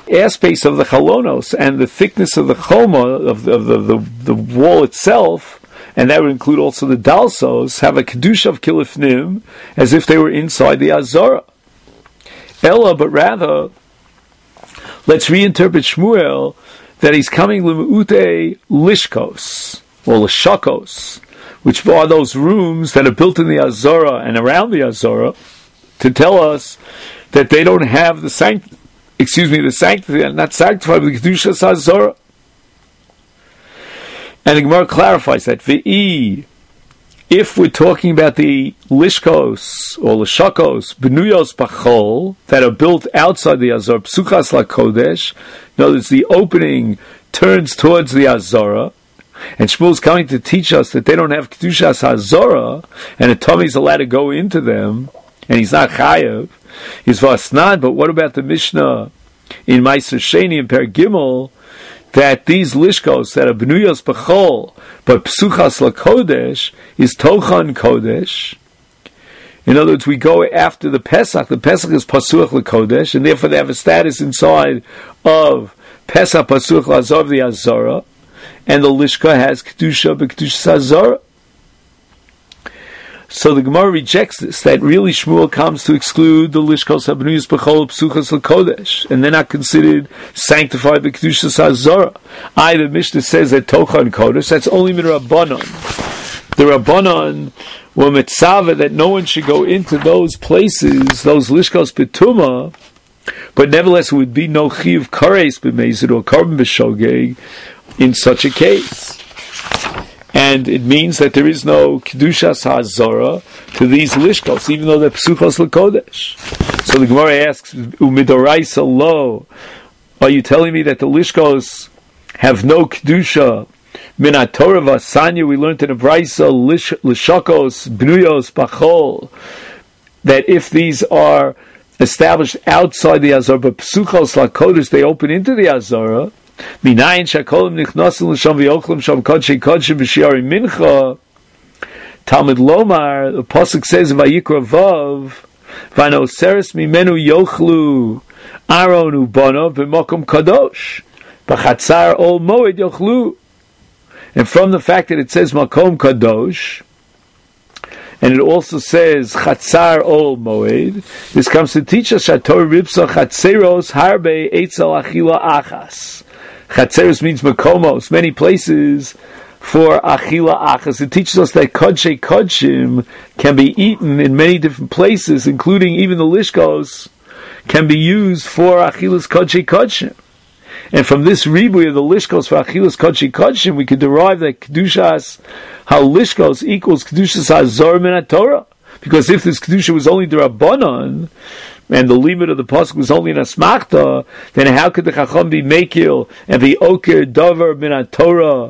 airspace of the chalonos and the thickness of the choma, of the, of the, the, the wall itself, and that would include also the dalsos, have a kedusha of kilifnim, as if they were inside the azara. Ella, but rather, let's reinterpret Shmuel that he's coming l'me'ute lishkos, or l'shakos, which are those rooms that are built in the azara and around the azara, to tell us that they don't have the sanct, excuse me, the sanctity, and not sanctified with the kedushas azara. And the Gemara clarifies that V'i, if we're talking about the lishkos or lishakos, benuyos bachol, that are built outside the azara, psuchas lakodesh, in other words, the opening turns towards the azara, and Shmuel's coming to teach us that they don't have kedushas hazara, and a tummy's allowed to go into them, and he's not chayav. He's vasnad. But what about the Mishnah in Meiser Sheni and Per Gimel, that these lishkos that are benuyos b'chol, but psuchas lakodesh is tochan kodesh. In other words, we go after the Pesach. The Pesach is pasuach lakodesh, and therefore they have a status inside of Pesach pasuach lazar the azara, and the lishka has kedusha b'kedusha azara. So the Gemara rejects this, that really Shmuel comes to exclude the lishkos habnuyos b'chol psuchas l'kodesh, and they're not considered sanctified by kedushas hazara. I, the Mishnah says that tochan kodesh, that's only midrabanan. The Rabbanan were mitzvah that no one should go into those places, those lishkos betuma, but nevertheless it would be no chiv kares b'mezid or korban b'shogeg in such a case. And it means that there is no kedushas hazara to these lishkos, even though they're psuchos l'kodesh. So the Gemara asks, "Umidoraisa lo, are you telling me that the lishkos have no kedusha?" Minat Torah v'asanya, we learned in the Brisa lishakos bnuyos bachol, that if these are established outside the azara, but psuchos l'kodesh, they open into the azara. Minayin shakolim nichnasim l'sham v'yochlim sham kodshei kodshim v'shiari mincha. Talmud Lomar, the pasuk says vayikra vav v'anoseres mimenu yochlu Aaron ubanov b'mokom kadosh b'chatzar ol moed yochlu. And from the fact that it says makom kadosh, and it also says chatzar ol moed, this comes to teach us shator ripsa chatzeros harbe eitzel achila achas. Chatzeros means makomos, many places for achila achas. It teaches us that kodshei kodshim can be eaten in many different places, including even the lishkos can be used for achilas kodshei kodshim. And from this ribuy of the lishkos for achilas kodshei kodshim, we could derive that kedushas halishkos equals kedushas hazor min Torah. Because if this kedusha was only d'Rabbanan, and the limit of the pasuk was only an asmachta, then how could the chacham be mekil and be oker davar min Torah?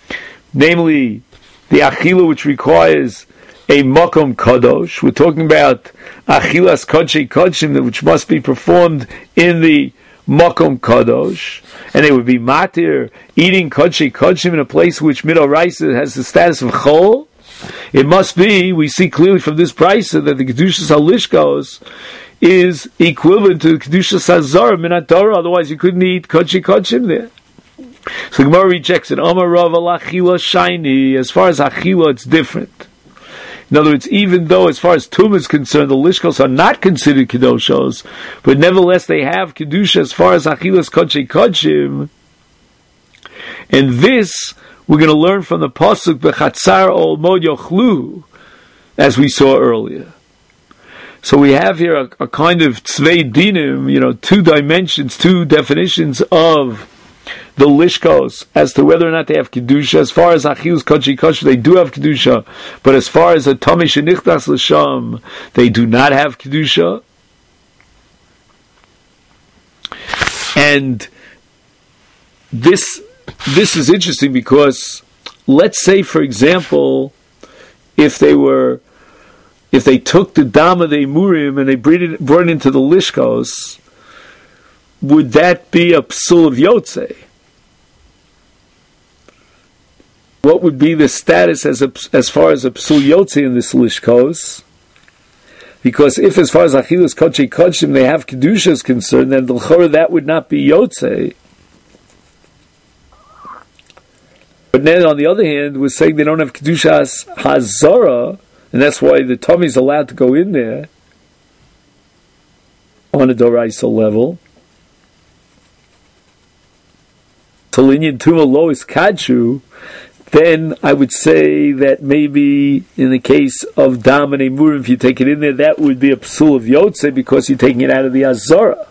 Namely, the achila which requires a makom kadosh. We're talking about achilas kodshei kodshim, which must be performed in the makom kadosh, and they would be matir eating kodshei kodshim in a place which midoraisa has the status of chol. It must be, we see clearly from this brisa that the kedushas halishkos is equivalent to the kedushas hazar min Torah. Otherwise, you couldn't eat kodshei kodshim there. So the Gemara rejects it. Amar Rav al achila shiny. As far as achila, it's different. In other words, even though as far as tum is concerned, the lishkos are not considered kedoshos, but nevertheless they have kedusha as far as achilas kodshei kodshim. And this we're going to learn from the pasuk bechatzar ol mod yochlu, as we saw earlier. So we have here a, a kind of tzvei dinim, you know, two dimensions, two definitions of the lishkos as to whether or not they have kedusha. As far as achilus kodshei kodshim, they do have kedusha, but as far as a tamei shenichnas l'sham, they do not have kedusha. And this this is interesting because, let's say, for example, if they were, if they took the dam of the imurim and they brought it, brought it into the lishkos, would that be a psul of yotzei? What would be the status as a, as far as a psul yotzei in this lishkos? Because if, as far as Achilus Kodshei Kodshim, they have Kedusha is concerned, then the L'chora that would not be Yotzei. But then, on the other hand, we're saying they don't have Kedushas Hazara, and that's why the tummy is allowed to go in there on a Doraisa level. Talinyan Tuma Lois Kachu, then I would say that maybe in the case of Dam and Emurim, if you take it in there, that would be a psul of Yotze because you're taking it out of the Azara.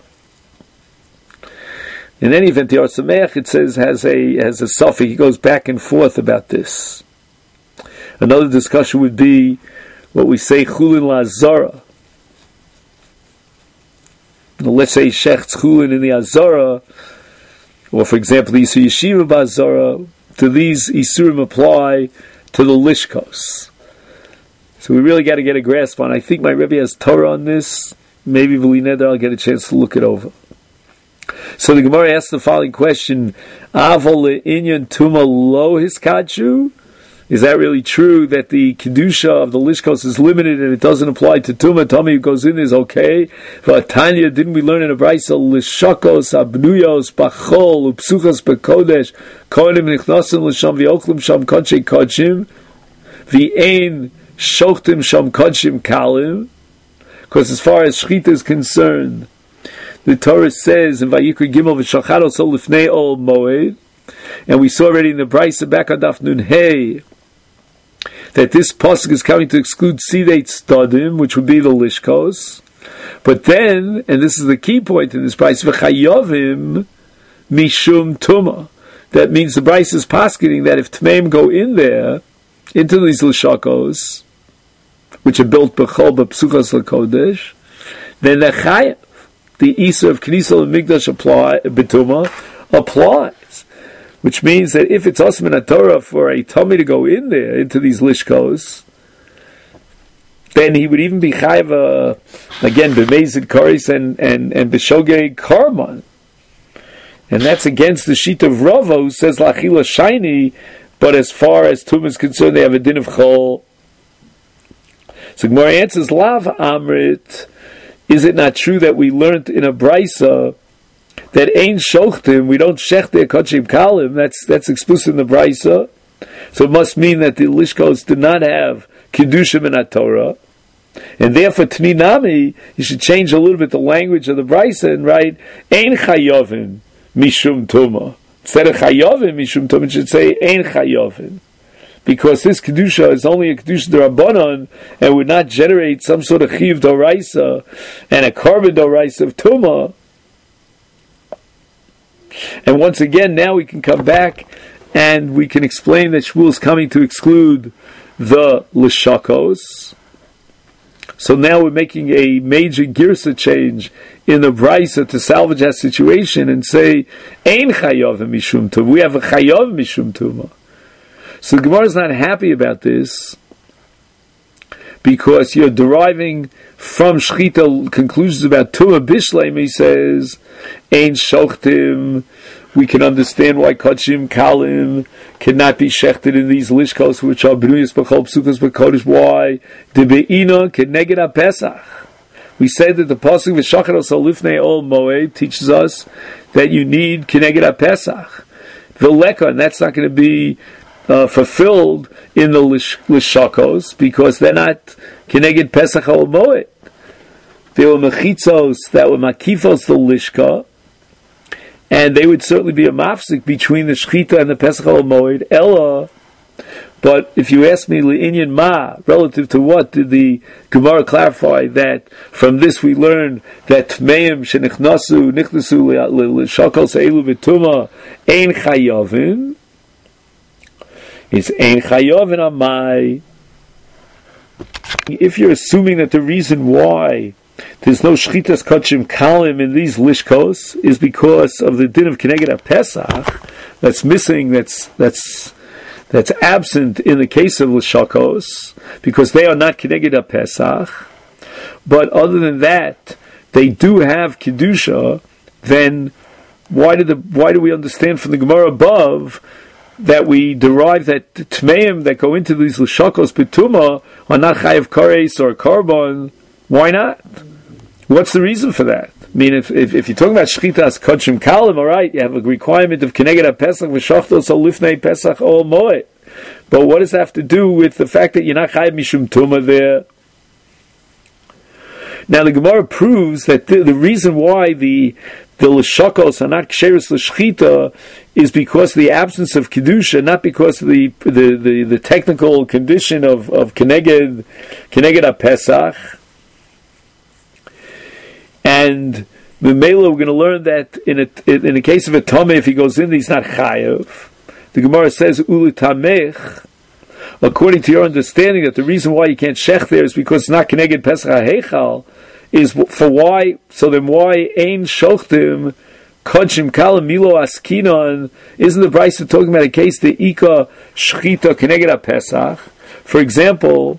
In any event, the Or Sameach, it says, has a has a suffix. He goes back and forth about this. Another discussion would be what we say Chulin LaZara. Let's say Shecht's Chulin in the Azara, or for example, the Yisur Yeshiva Ba'Azara. Do these Isurim apply to the Lishkos? So we really got to get a grasp on. I think my Rebbe has Torah on this. Maybe V'li Neder, I'll get a chance to look it over. So the Gemara asks the following question: Avol le'inyan tuma lo hiskachu? Is that really true that the kedusha of the lishkos is limited and it doesn't apply to tuma? Tommy who goes in is okay. But Tanya, didn't we learn in a brayso lishakos abnuyos bachol upsuchas bekodesh kohenim nichnasim l'sham v'ochlim sham kodshei kodshim v'ein shochtim sham kodshim kalim? Because as far as shchita is concerned, the Torah says in Vayikra Gimel v'shachar oso lifnei ol moed, and we saw already in the brayso back on Daf Nun Hey that this pasuk is coming to exclude Sidei Tzadim, which would be the Lishkos. But then, and this is the key point in this brayso, v'chayovim mishum tuma. That means the brayso is paskening that if Tmeim go in there, into these Lishakos, which are built b'chol b'psuchas l'kodesh, then the chayav, the Isa of Knisel and Migdash apply, Betuma, applies. Which means that if it's Osman HaTorah for a Tommy to go in there, into these Lishkos, then he would even be Chayav, uh, again, B'mezid Koris and, and, and B'shogei Karman. And that's against the sheet of Rava, who says L'achila Shaini, but as far as Tum is concerned, they have a din of Chol. So Gemara answers, Lav Amrit, is it not true that we learned in a brayso that ein shochtim, we don't shech their kodshim kalim? That's that's explicit in the brayso. So it must mean that the lishkos do not have kedushim in Torah, and therefore tninami, you should change a little bit the language of the brayso and write ein chayovim mishum tuma. Instead of chayovim mishum tuma, it should say ein chayovim. Because this kedusha is only a kedusha d'Rabbanan and would not generate some sort of chiv d'oraisa and a carbon d'oraisa of tuma. And once again, now we can come back and we can explain that Shmuel is coming to exclude the lishakos. So now we're making a major girsa change in the brayso to salvage that situation and say ein chayav mishum tuma. We have a chayav mishum tuma. So the Gemara is not happy about this because you're deriving from Shechita conclusions about Tumah Bishleim. He says, Ein Shochtim. We can understand why Kodshim Kalim cannot be shechted in these Lishkos, which are B'nuyas B'chol Psukas B'kodesh. Why? The Be'ina Keneged HaPesach. We said that the Pasuk V'shachar oso lifnei ol moed teaches us that you need Keneged HaPesach. V'leka, and that's not going to be Uh, fulfilled in the lish, lishakos because they're not keneged Pesach al Moed. They were mechitzos that were makifos the lishka, and they would certainly be a mafsik between the shchita and the Pesach al Moed. Ella, but if you ask me li'inyan ma, relative to what did the Gemara clarify that from this we learn that tmeim shenichnasu nichnasu lishakos elu v'tuma ein chayavim. It's ein chayov and amai. If you're assuming that the reason why there's no shchitas kodshim kalim in these lishkos is because of the din of keneged HaPesach that's missing, that's that's that's absent in the case of lishakos, because they are not keneged HaPesach. But other than that, they do have kedusha. Then why did the why do we understand from the Gemara above that we derive that tmeim that go into these l'shakos betuma are not chayav kares or carbon? Why not? What's the reason for that? I mean, if if, if you're talking about Shchitas Kodshim Kalim, all right, you have a requirement of Keneged HaPesach v'Shachtos Al Lifnei Pesach Ol Moed. But what does that have to do with the fact that you're not Chayav Mishum Tumah there? Now the Gemara proves that the, the reason why the the L'Shakos are not Ksheris L'Shchita is because of the absence of Kedusha, not because of the the, the, the technical condition of, of Keneged, Keneged HaPesach. And the Mela, we're going to learn that in a, in the case of a Tomei, if he goes in, he's not Chayav. The Gemara says, Ulu Tamech, according to your understanding, that the reason why you can't shech there is because it's not Keneged Pesach HaHeichal, is for why, so then why Ein Shochtim, Kodshim Kalim Milo Askinon, isn't the Brisa talking about a case, the Ika Shchita Keneged HaPesach? For example,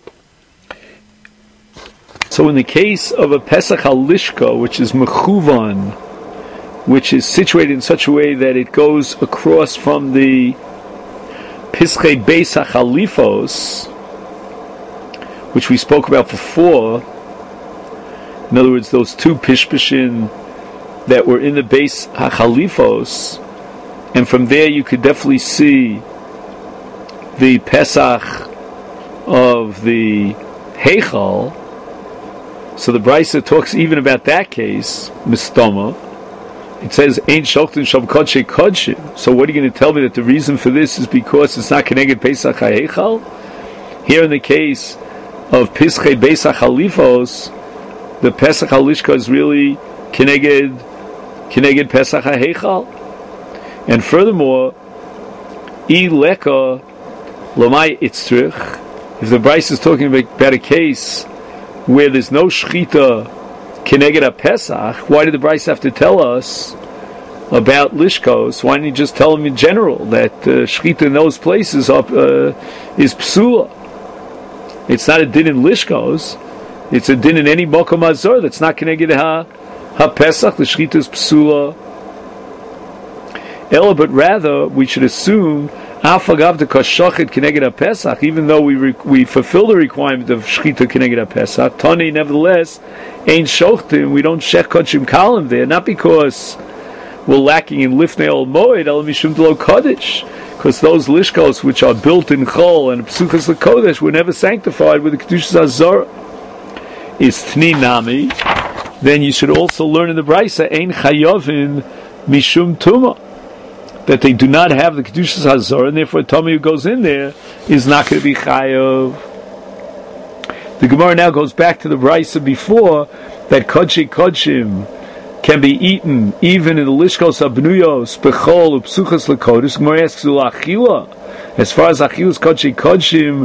so in the case of a Pesach HaLishka, which is Mechuvan, which is situated in such a way that it goes across from the Pischei Beis HaChalifos, which we spoke about before. In other words, those two Pishpishim that were in the Beis HaChalifos, and from there you could definitely see the Pesach of the Heichal. So the Brisa talks even about that case, Mistoma. It says, Ein Shoktin Shom Kodshe Kodshim. So what are you going to tell me that the reason for this is because it's not Keneged Pesach HaHeichal? Here in the case of Pischei Beis HaChalifos, the Pesach HaLishka is really Keneged, Keneged Pesach HaHeichal. And furthermore, I Leka Lamai Itzrich, if the Brisa is talking about a case where there's no Shchita Keneged HaPesach, why did the Brisa have to tell us about Lishkos? Why didn't he just tell them in general that uh, Shchita in those places are, uh, is Psula? It's not a din in Lishkos, it's a din in any Mokom Azor that's not Keneged ha, HaPesach, the Shchita is Psula. Ella, but rather, we should assume Afagav de Kashochet Keneged HaPesach, even though we re- we fulfill the requirement of Shchita Keneged HaPesach, Tani, nevertheless, Ein Shochtim, we don't Shech Kodshim Kalim there, not because we're lacking in Lifnei Ol Moed, El Mishum D'Lo Kodesh, because those Lishkos which are built in Chol and Psuchas LeKodesh were never sanctified with the Kedushas HaZorah. Is Tni Nami, then you should also learn in the Brisa, Ein Chayovin Mishum Tumah, that they do not have the Kedushas HaZorah, and therefore a Tomei who goes in there is not going to be Chayav. The Gemara now goes back to the Brisa before, that Kodshei Kodshim can be eaten even in the Lishkos HaBnuyos, Bechol, Upsuchas LeKodesh. The Gemara asks, Achila, as far as Achilas Kodshei Kodshim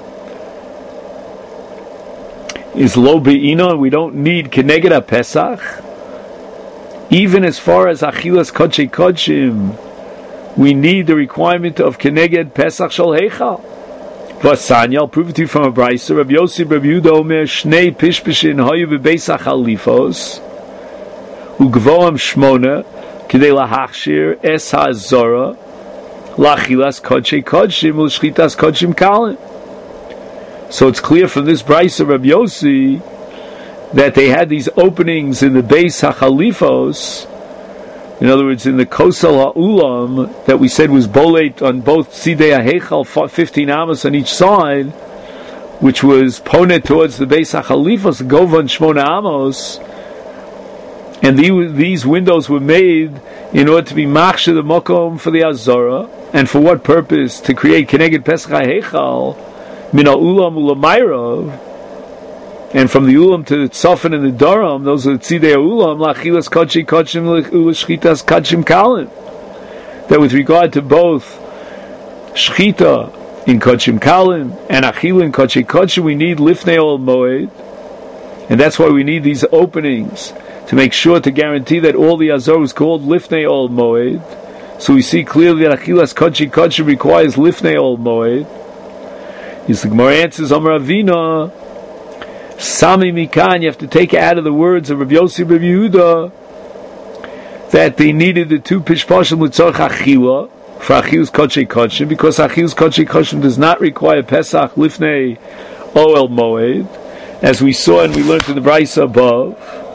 is Lo Be'ina, we don't need Keneged HaPesach. Even as far as Achilas Kodshei Kodshim, we need the requirement of Keneged Pesach Shal Heichal. Vasanya, I'll prove it to you from a Brisa. Rabbi Yossi, Rabbi Yehuda Omer, Shnei Pishpishin Hayu Bebeis HaChalifos, Ugvoam Shmona, Kedei Lahachshir Es HaZorah, Lachilas Kodshei Kodshim, L'Shchitas Kodshim Kalim. So it's clear from this Brisa, Rabbi Yossi, that they had these openings in the Beis HaChalifos. In other words, in the Kosel HaUlam that we said was bolate on both Tzidei HaHeichal, fifteen amos on each side, which was ponet towards the Beis HaChalifos, Govan Shmona amos, and the, these windows were made in order to be machshir the mokom for the Azorah, and for what purpose? To create Keneged Pesach HaHeichal, Min HaUlam Ulamayrav, and from the Ulam to the Tzofan and the Doram, those are the Tzidei Ulam, Lachilas Kodshei Kodshim, L'Shchitas Kodshim Kalim. That with regard to both Shchita in Kodshim Kalim and Achila in Kodshei Kodshim, we need Lifnei Ol Moed, and that's why we need these openings to make sure to guarantee that all the Azor is called Lifnei Ol Moed. So we see clearly that Achilas Kodshei Kodshim requires Lifnei Ol Moed. Is the Gemara answers Amar Avina, Sami Mikan, you have to take out of the words of Rabbi Yossi Rabbi Yehuda that they needed the two Pishpashim L'tzorch Achila for Achilus Kodshei Kodshim, because Achilus Kodshei Kodshim does not require Pesach Lifnei Oel Moed, as we saw and we learned in the Brisa above,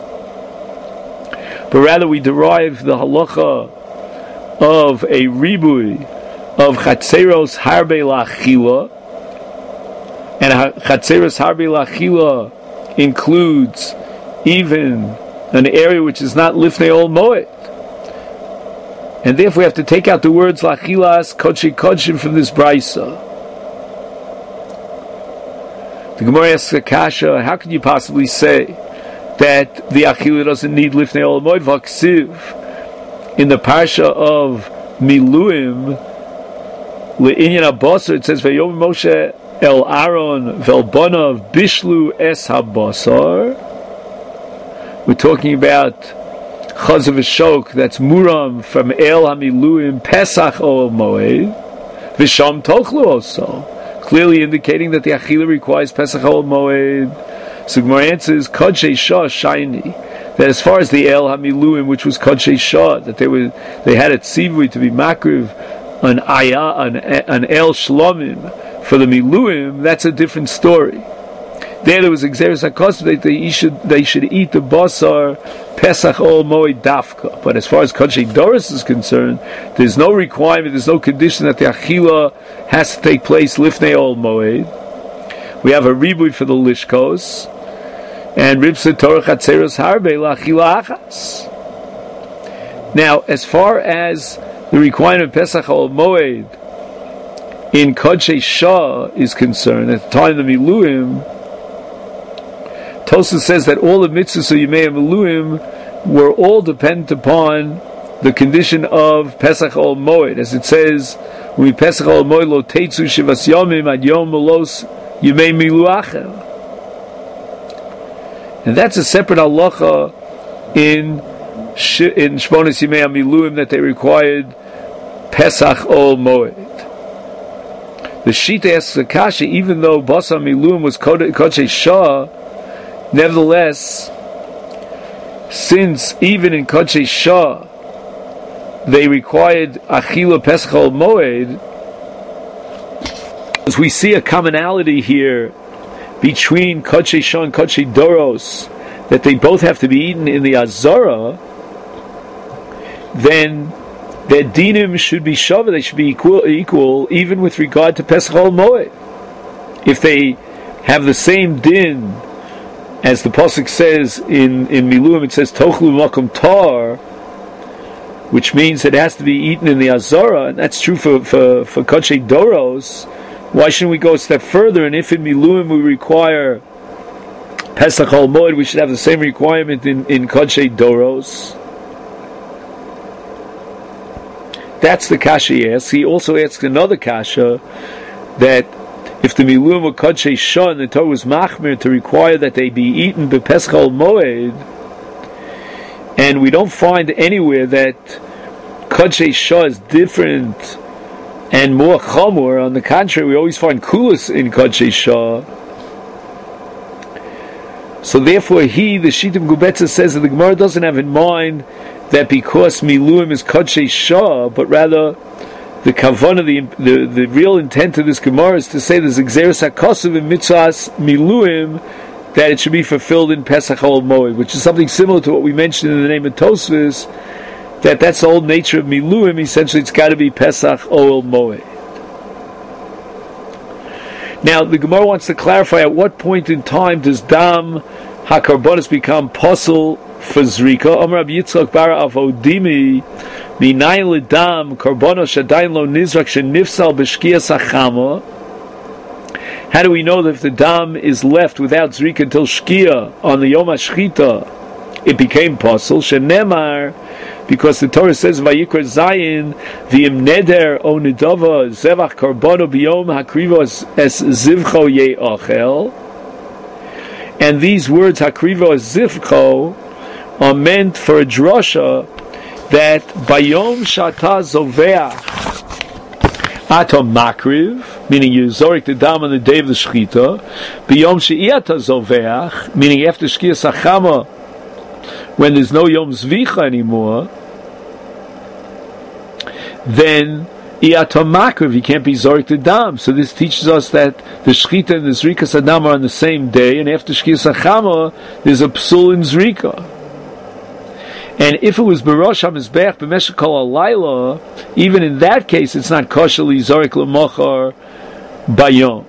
but rather we derive the halacha of a ribui of chatzeros harbe lachila, and chatzeros harbe lachila includes even an area which is not lifnei ol moed, and therefore we have to take out the words lachilas kodshi kodshim from this brisa. The Gemara asks a kasha: how can you possibly say that the achila doesn't need lifnei ol moed? Vaksiv in the parsha of Miluim le'inyan abasar it says vayom Moshe el Aaron velbonav bishlu es habasar. We're talking about chazav v'shok, that's muram from el hamiluim pesach ol moed v'sham tochlu also, clearly indicating that the achila requires pesach ol moed. So Gemara answers kodshei shah shiny, that as far as the el hamiluim, which was kodshei shah, that they were they had a tzivui to be makriv an ayah an, an el shlomim for the miluim, that's a different story. There, there was exeris hakos that they should they should eat the basar pesach ol moed dafka. But as far as kodshei doros is concerned, there's no requirement, there's no condition that the achila has to take place lifnei ol moed. We have a ribui for the lishkos, and ribsa torah chatzeros harbe lachila achas. Now, as far as the requirement of pesach ol moed in kodshei shah is concerned, at the time of the miluim, Tosafos says that all the mitzvahs of Yemei Miluim were all dependent upon the condition of Pesach Ol Moed, as it says, "We Pesach Ol Moed lo teitzu shivas yomim ad yom melos Yemei Miluachem," and that's a separate halacha in in Shmonis Yemei Miluim that they required Pesach Ol Moed. The Shita asks the kasha, even though Basar Miluim was Kodshei Shah, nevertheless, since even in Kodshei Shah they required Achila Pesach Ol Moed, as we see a commonality here between Kodshei Shah and Kodshei Doros, that they both have to be eaten in the Azara, then their dinim should be shava, they should be equal, equal even with regard to Pesach Ol Moed. If they have the same din, as the pasuk says in, in Miluim, it says Tochlu Makom Tar, which means it has to be eaten in the Azara, and that's true for, for, for Kodshei Doros. Why shouldn't we go a step further? And if in Miluim we require Pesach Ol Moed, we should have the same requirement in, in Kodshei Doros. That's the kasha he asks. He also asks another kasha, that if the miluim were kodshei shah and the Torah was machmir to require that they be eaten b'pesach ol moed, and we don't find anywhere that kodshei shah is different and more chamor. On the contrary, we always find kulas in kodshei shah. So therefore, he, the Shitim Gubetza, says that the Gemara doesn't have in mind that because miluim is kodshei shah, but rather the kavanah, the, the the real intent of this Gemara is to say there's exeris hakosav in mitzvahs miluim, that it should be fulfilled in Pesach Ol Moed, which is something similar to what we mentioned in the name of Tosafos, that that's the whole nature of miluim. Essentially, it's got to be Pesach Ol Moed. Now, the Gemara wants to clarify at what point in time does dam hakarbonis become posel for zrika. Amar Rabbi Yitzchak bara avodimi minayin ledam karbonos shadayin lo nizrak shenifsal b'shkiyas hachama. How do we know that if the dam is left without zrika until shkia on the yom hashchita, it became posel? Shenemar, because the Torah says vayikra zayin v'im neder o nidava zevach karbono b'yom hakrivo es zivcho ye'achel. And these words hakrivo es zivcho are meant for a drasha that bayom shata zoveach atom makriv, meaning you zorik the dam on the day of the shchita, bayom she'iyata zoveach, meaning after shkiyas hachama, when there's no yom zvicha anymore, then Iato makriv, you can't be zorik the dam. So this teaches us that the shchita and the zrikas adam are on the same day, and after shkiyas achama, there's a psul in zrika. And if it was Barosh HaMizbech b'meshech kol halayla, even in that case, it's not kosher li zorik l'mochar bayom.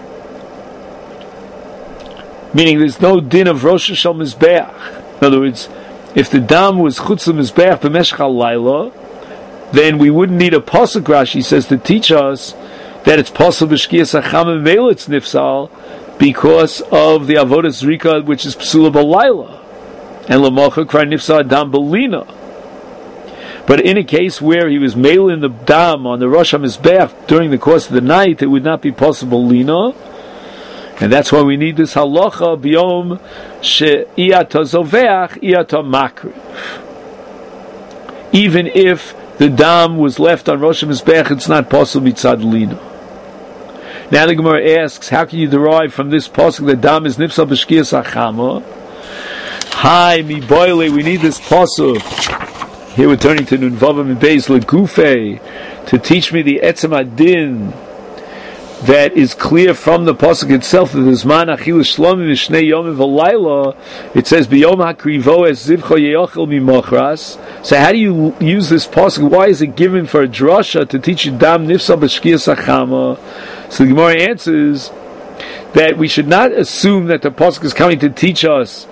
Meaning there's no din of Rosh Hashanah Mizbeach. In other words, if the dam was chutz l'mizbeach b'meshech halayla, then we wouldn't need a pasuk, Rashi says, to teach us that it's possible b'shkiyas achama me'el it's nifsal because of the avodah zrika, which is psula b'layla. And l'mocha krar nifsal dam belina. But in a case where he was mailing the dam on the Rosh HaMizbeach during the course of the night, it would not be possible lina. And that's why we need this halacha biyom she'iyata zoveach iyata makriv. Even if the dam was left on Rosh HaMizbeach, it's not possible mitzad lina. Now the Gemara asks, how can you derive from this pasuk that dam is nifsal b'shkiyas achama? Hi, mi boile, we need this pasuk. Here we're turning to Nunvava Mibeis Legufe to teach me the etzem adin that is clear from the pasuk itself. That the zman achil shlomim v'shnei yomim v'layla. It says biyom hakrivo es zivcho yeochel mimochras. So how do you use this pasuk? Why is it given for a drasha to teach you dam nifsal b'shkiyas achama? So the Gemara answers that we should not assume that the pasuk is coming to teach us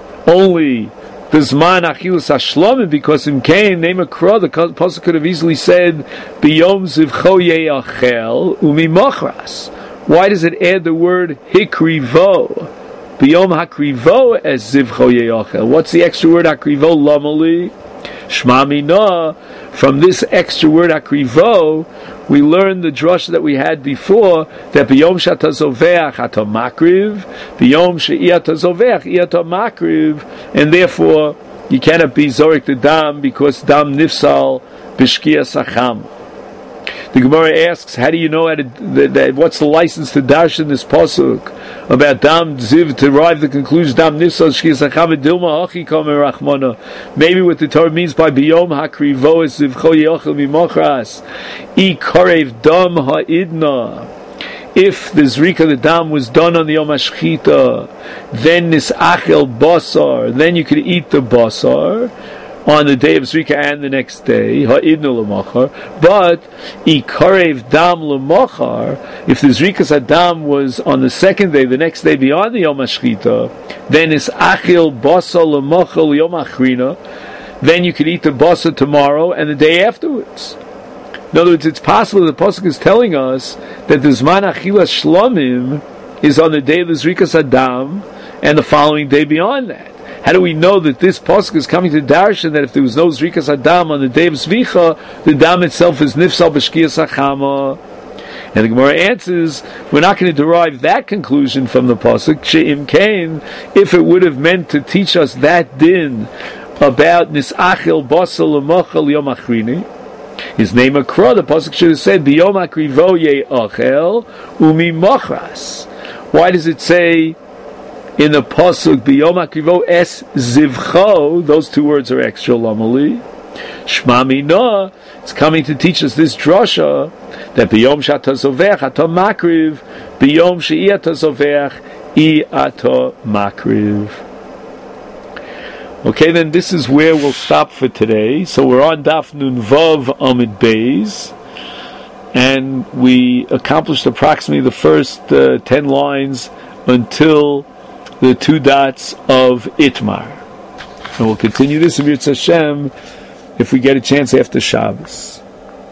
only the zman achilus hashlomim, because in Cain name a kra, the pasuk could have easily said biyom zivcho yeachel umimochras. Why does it add the word hikrivo? Biyom hakrivo as zivcho yeachel. What's the extra word hakrivo? Lamali shma mina. From this extra word akrivo, we learn the drush that we had before, that biyom shata zoveach ato makriv, biyom she'iyata zoveach iyata makriv, and therefore you cannot be zorik the dam because dam nifsal b'shkiyas acham. The Gemara asks, how do you know how to, that, that, what's the license to dash in this pasuk about dam ziv to arrive the conclusion dam nifsal shkiyas acham dilma achi kamer rachmana? Maybe what the Torah means by biyom hakrivo is zivcho yochel mimochras I karev dam ha'idna. If the zrika the dam was done on the yom hashchita, then nisachel basar, then you could eat the basar on the day of Zrika and the next day, ha'idna l'machar. But ikarev dam l'machar, if the Zrika's adam was on the second day, the next day beyond the Yom HaShchita, then is achil basa l'machar Yom Achrina, then you could eat the basa tomorrow and the day afterwards. In other words, it's possible that the pasuk is telling us that the zman achilas shlomim is on the day of the Zrika's adam and the following day beyond that. How do we know that this pasuk is coming to darshan that if there was no zrikas adam on the day of zvicha, the dam itself is nifsal b'shkiyas achama? And the Gemara answers, we're not going to derive that conclusion from the pasuk. She'im kain, if it would have meant to teach us that din about nisachil basal l'mochel yom achrini, his name akra, the pasuk should have said biyom akrivo ye'achel umimochras. Why does it say in the pasuk biyom akrivo es zivcho? Those two words are extra lamali. Shma mina, it's coming to teach us this drasha that biyom shata zoveach ato makriv, biyom she'iyata zoveach I ato makriv. Okay, then this is where we'll stop for today. So we're on Daf Nun Vav Amid Beis, and we accomplished approximately the first uh, ten lines until the two dots of Itmar. And we'll continue this in Yirtzeh Hashem if we get a chance after Shabbos.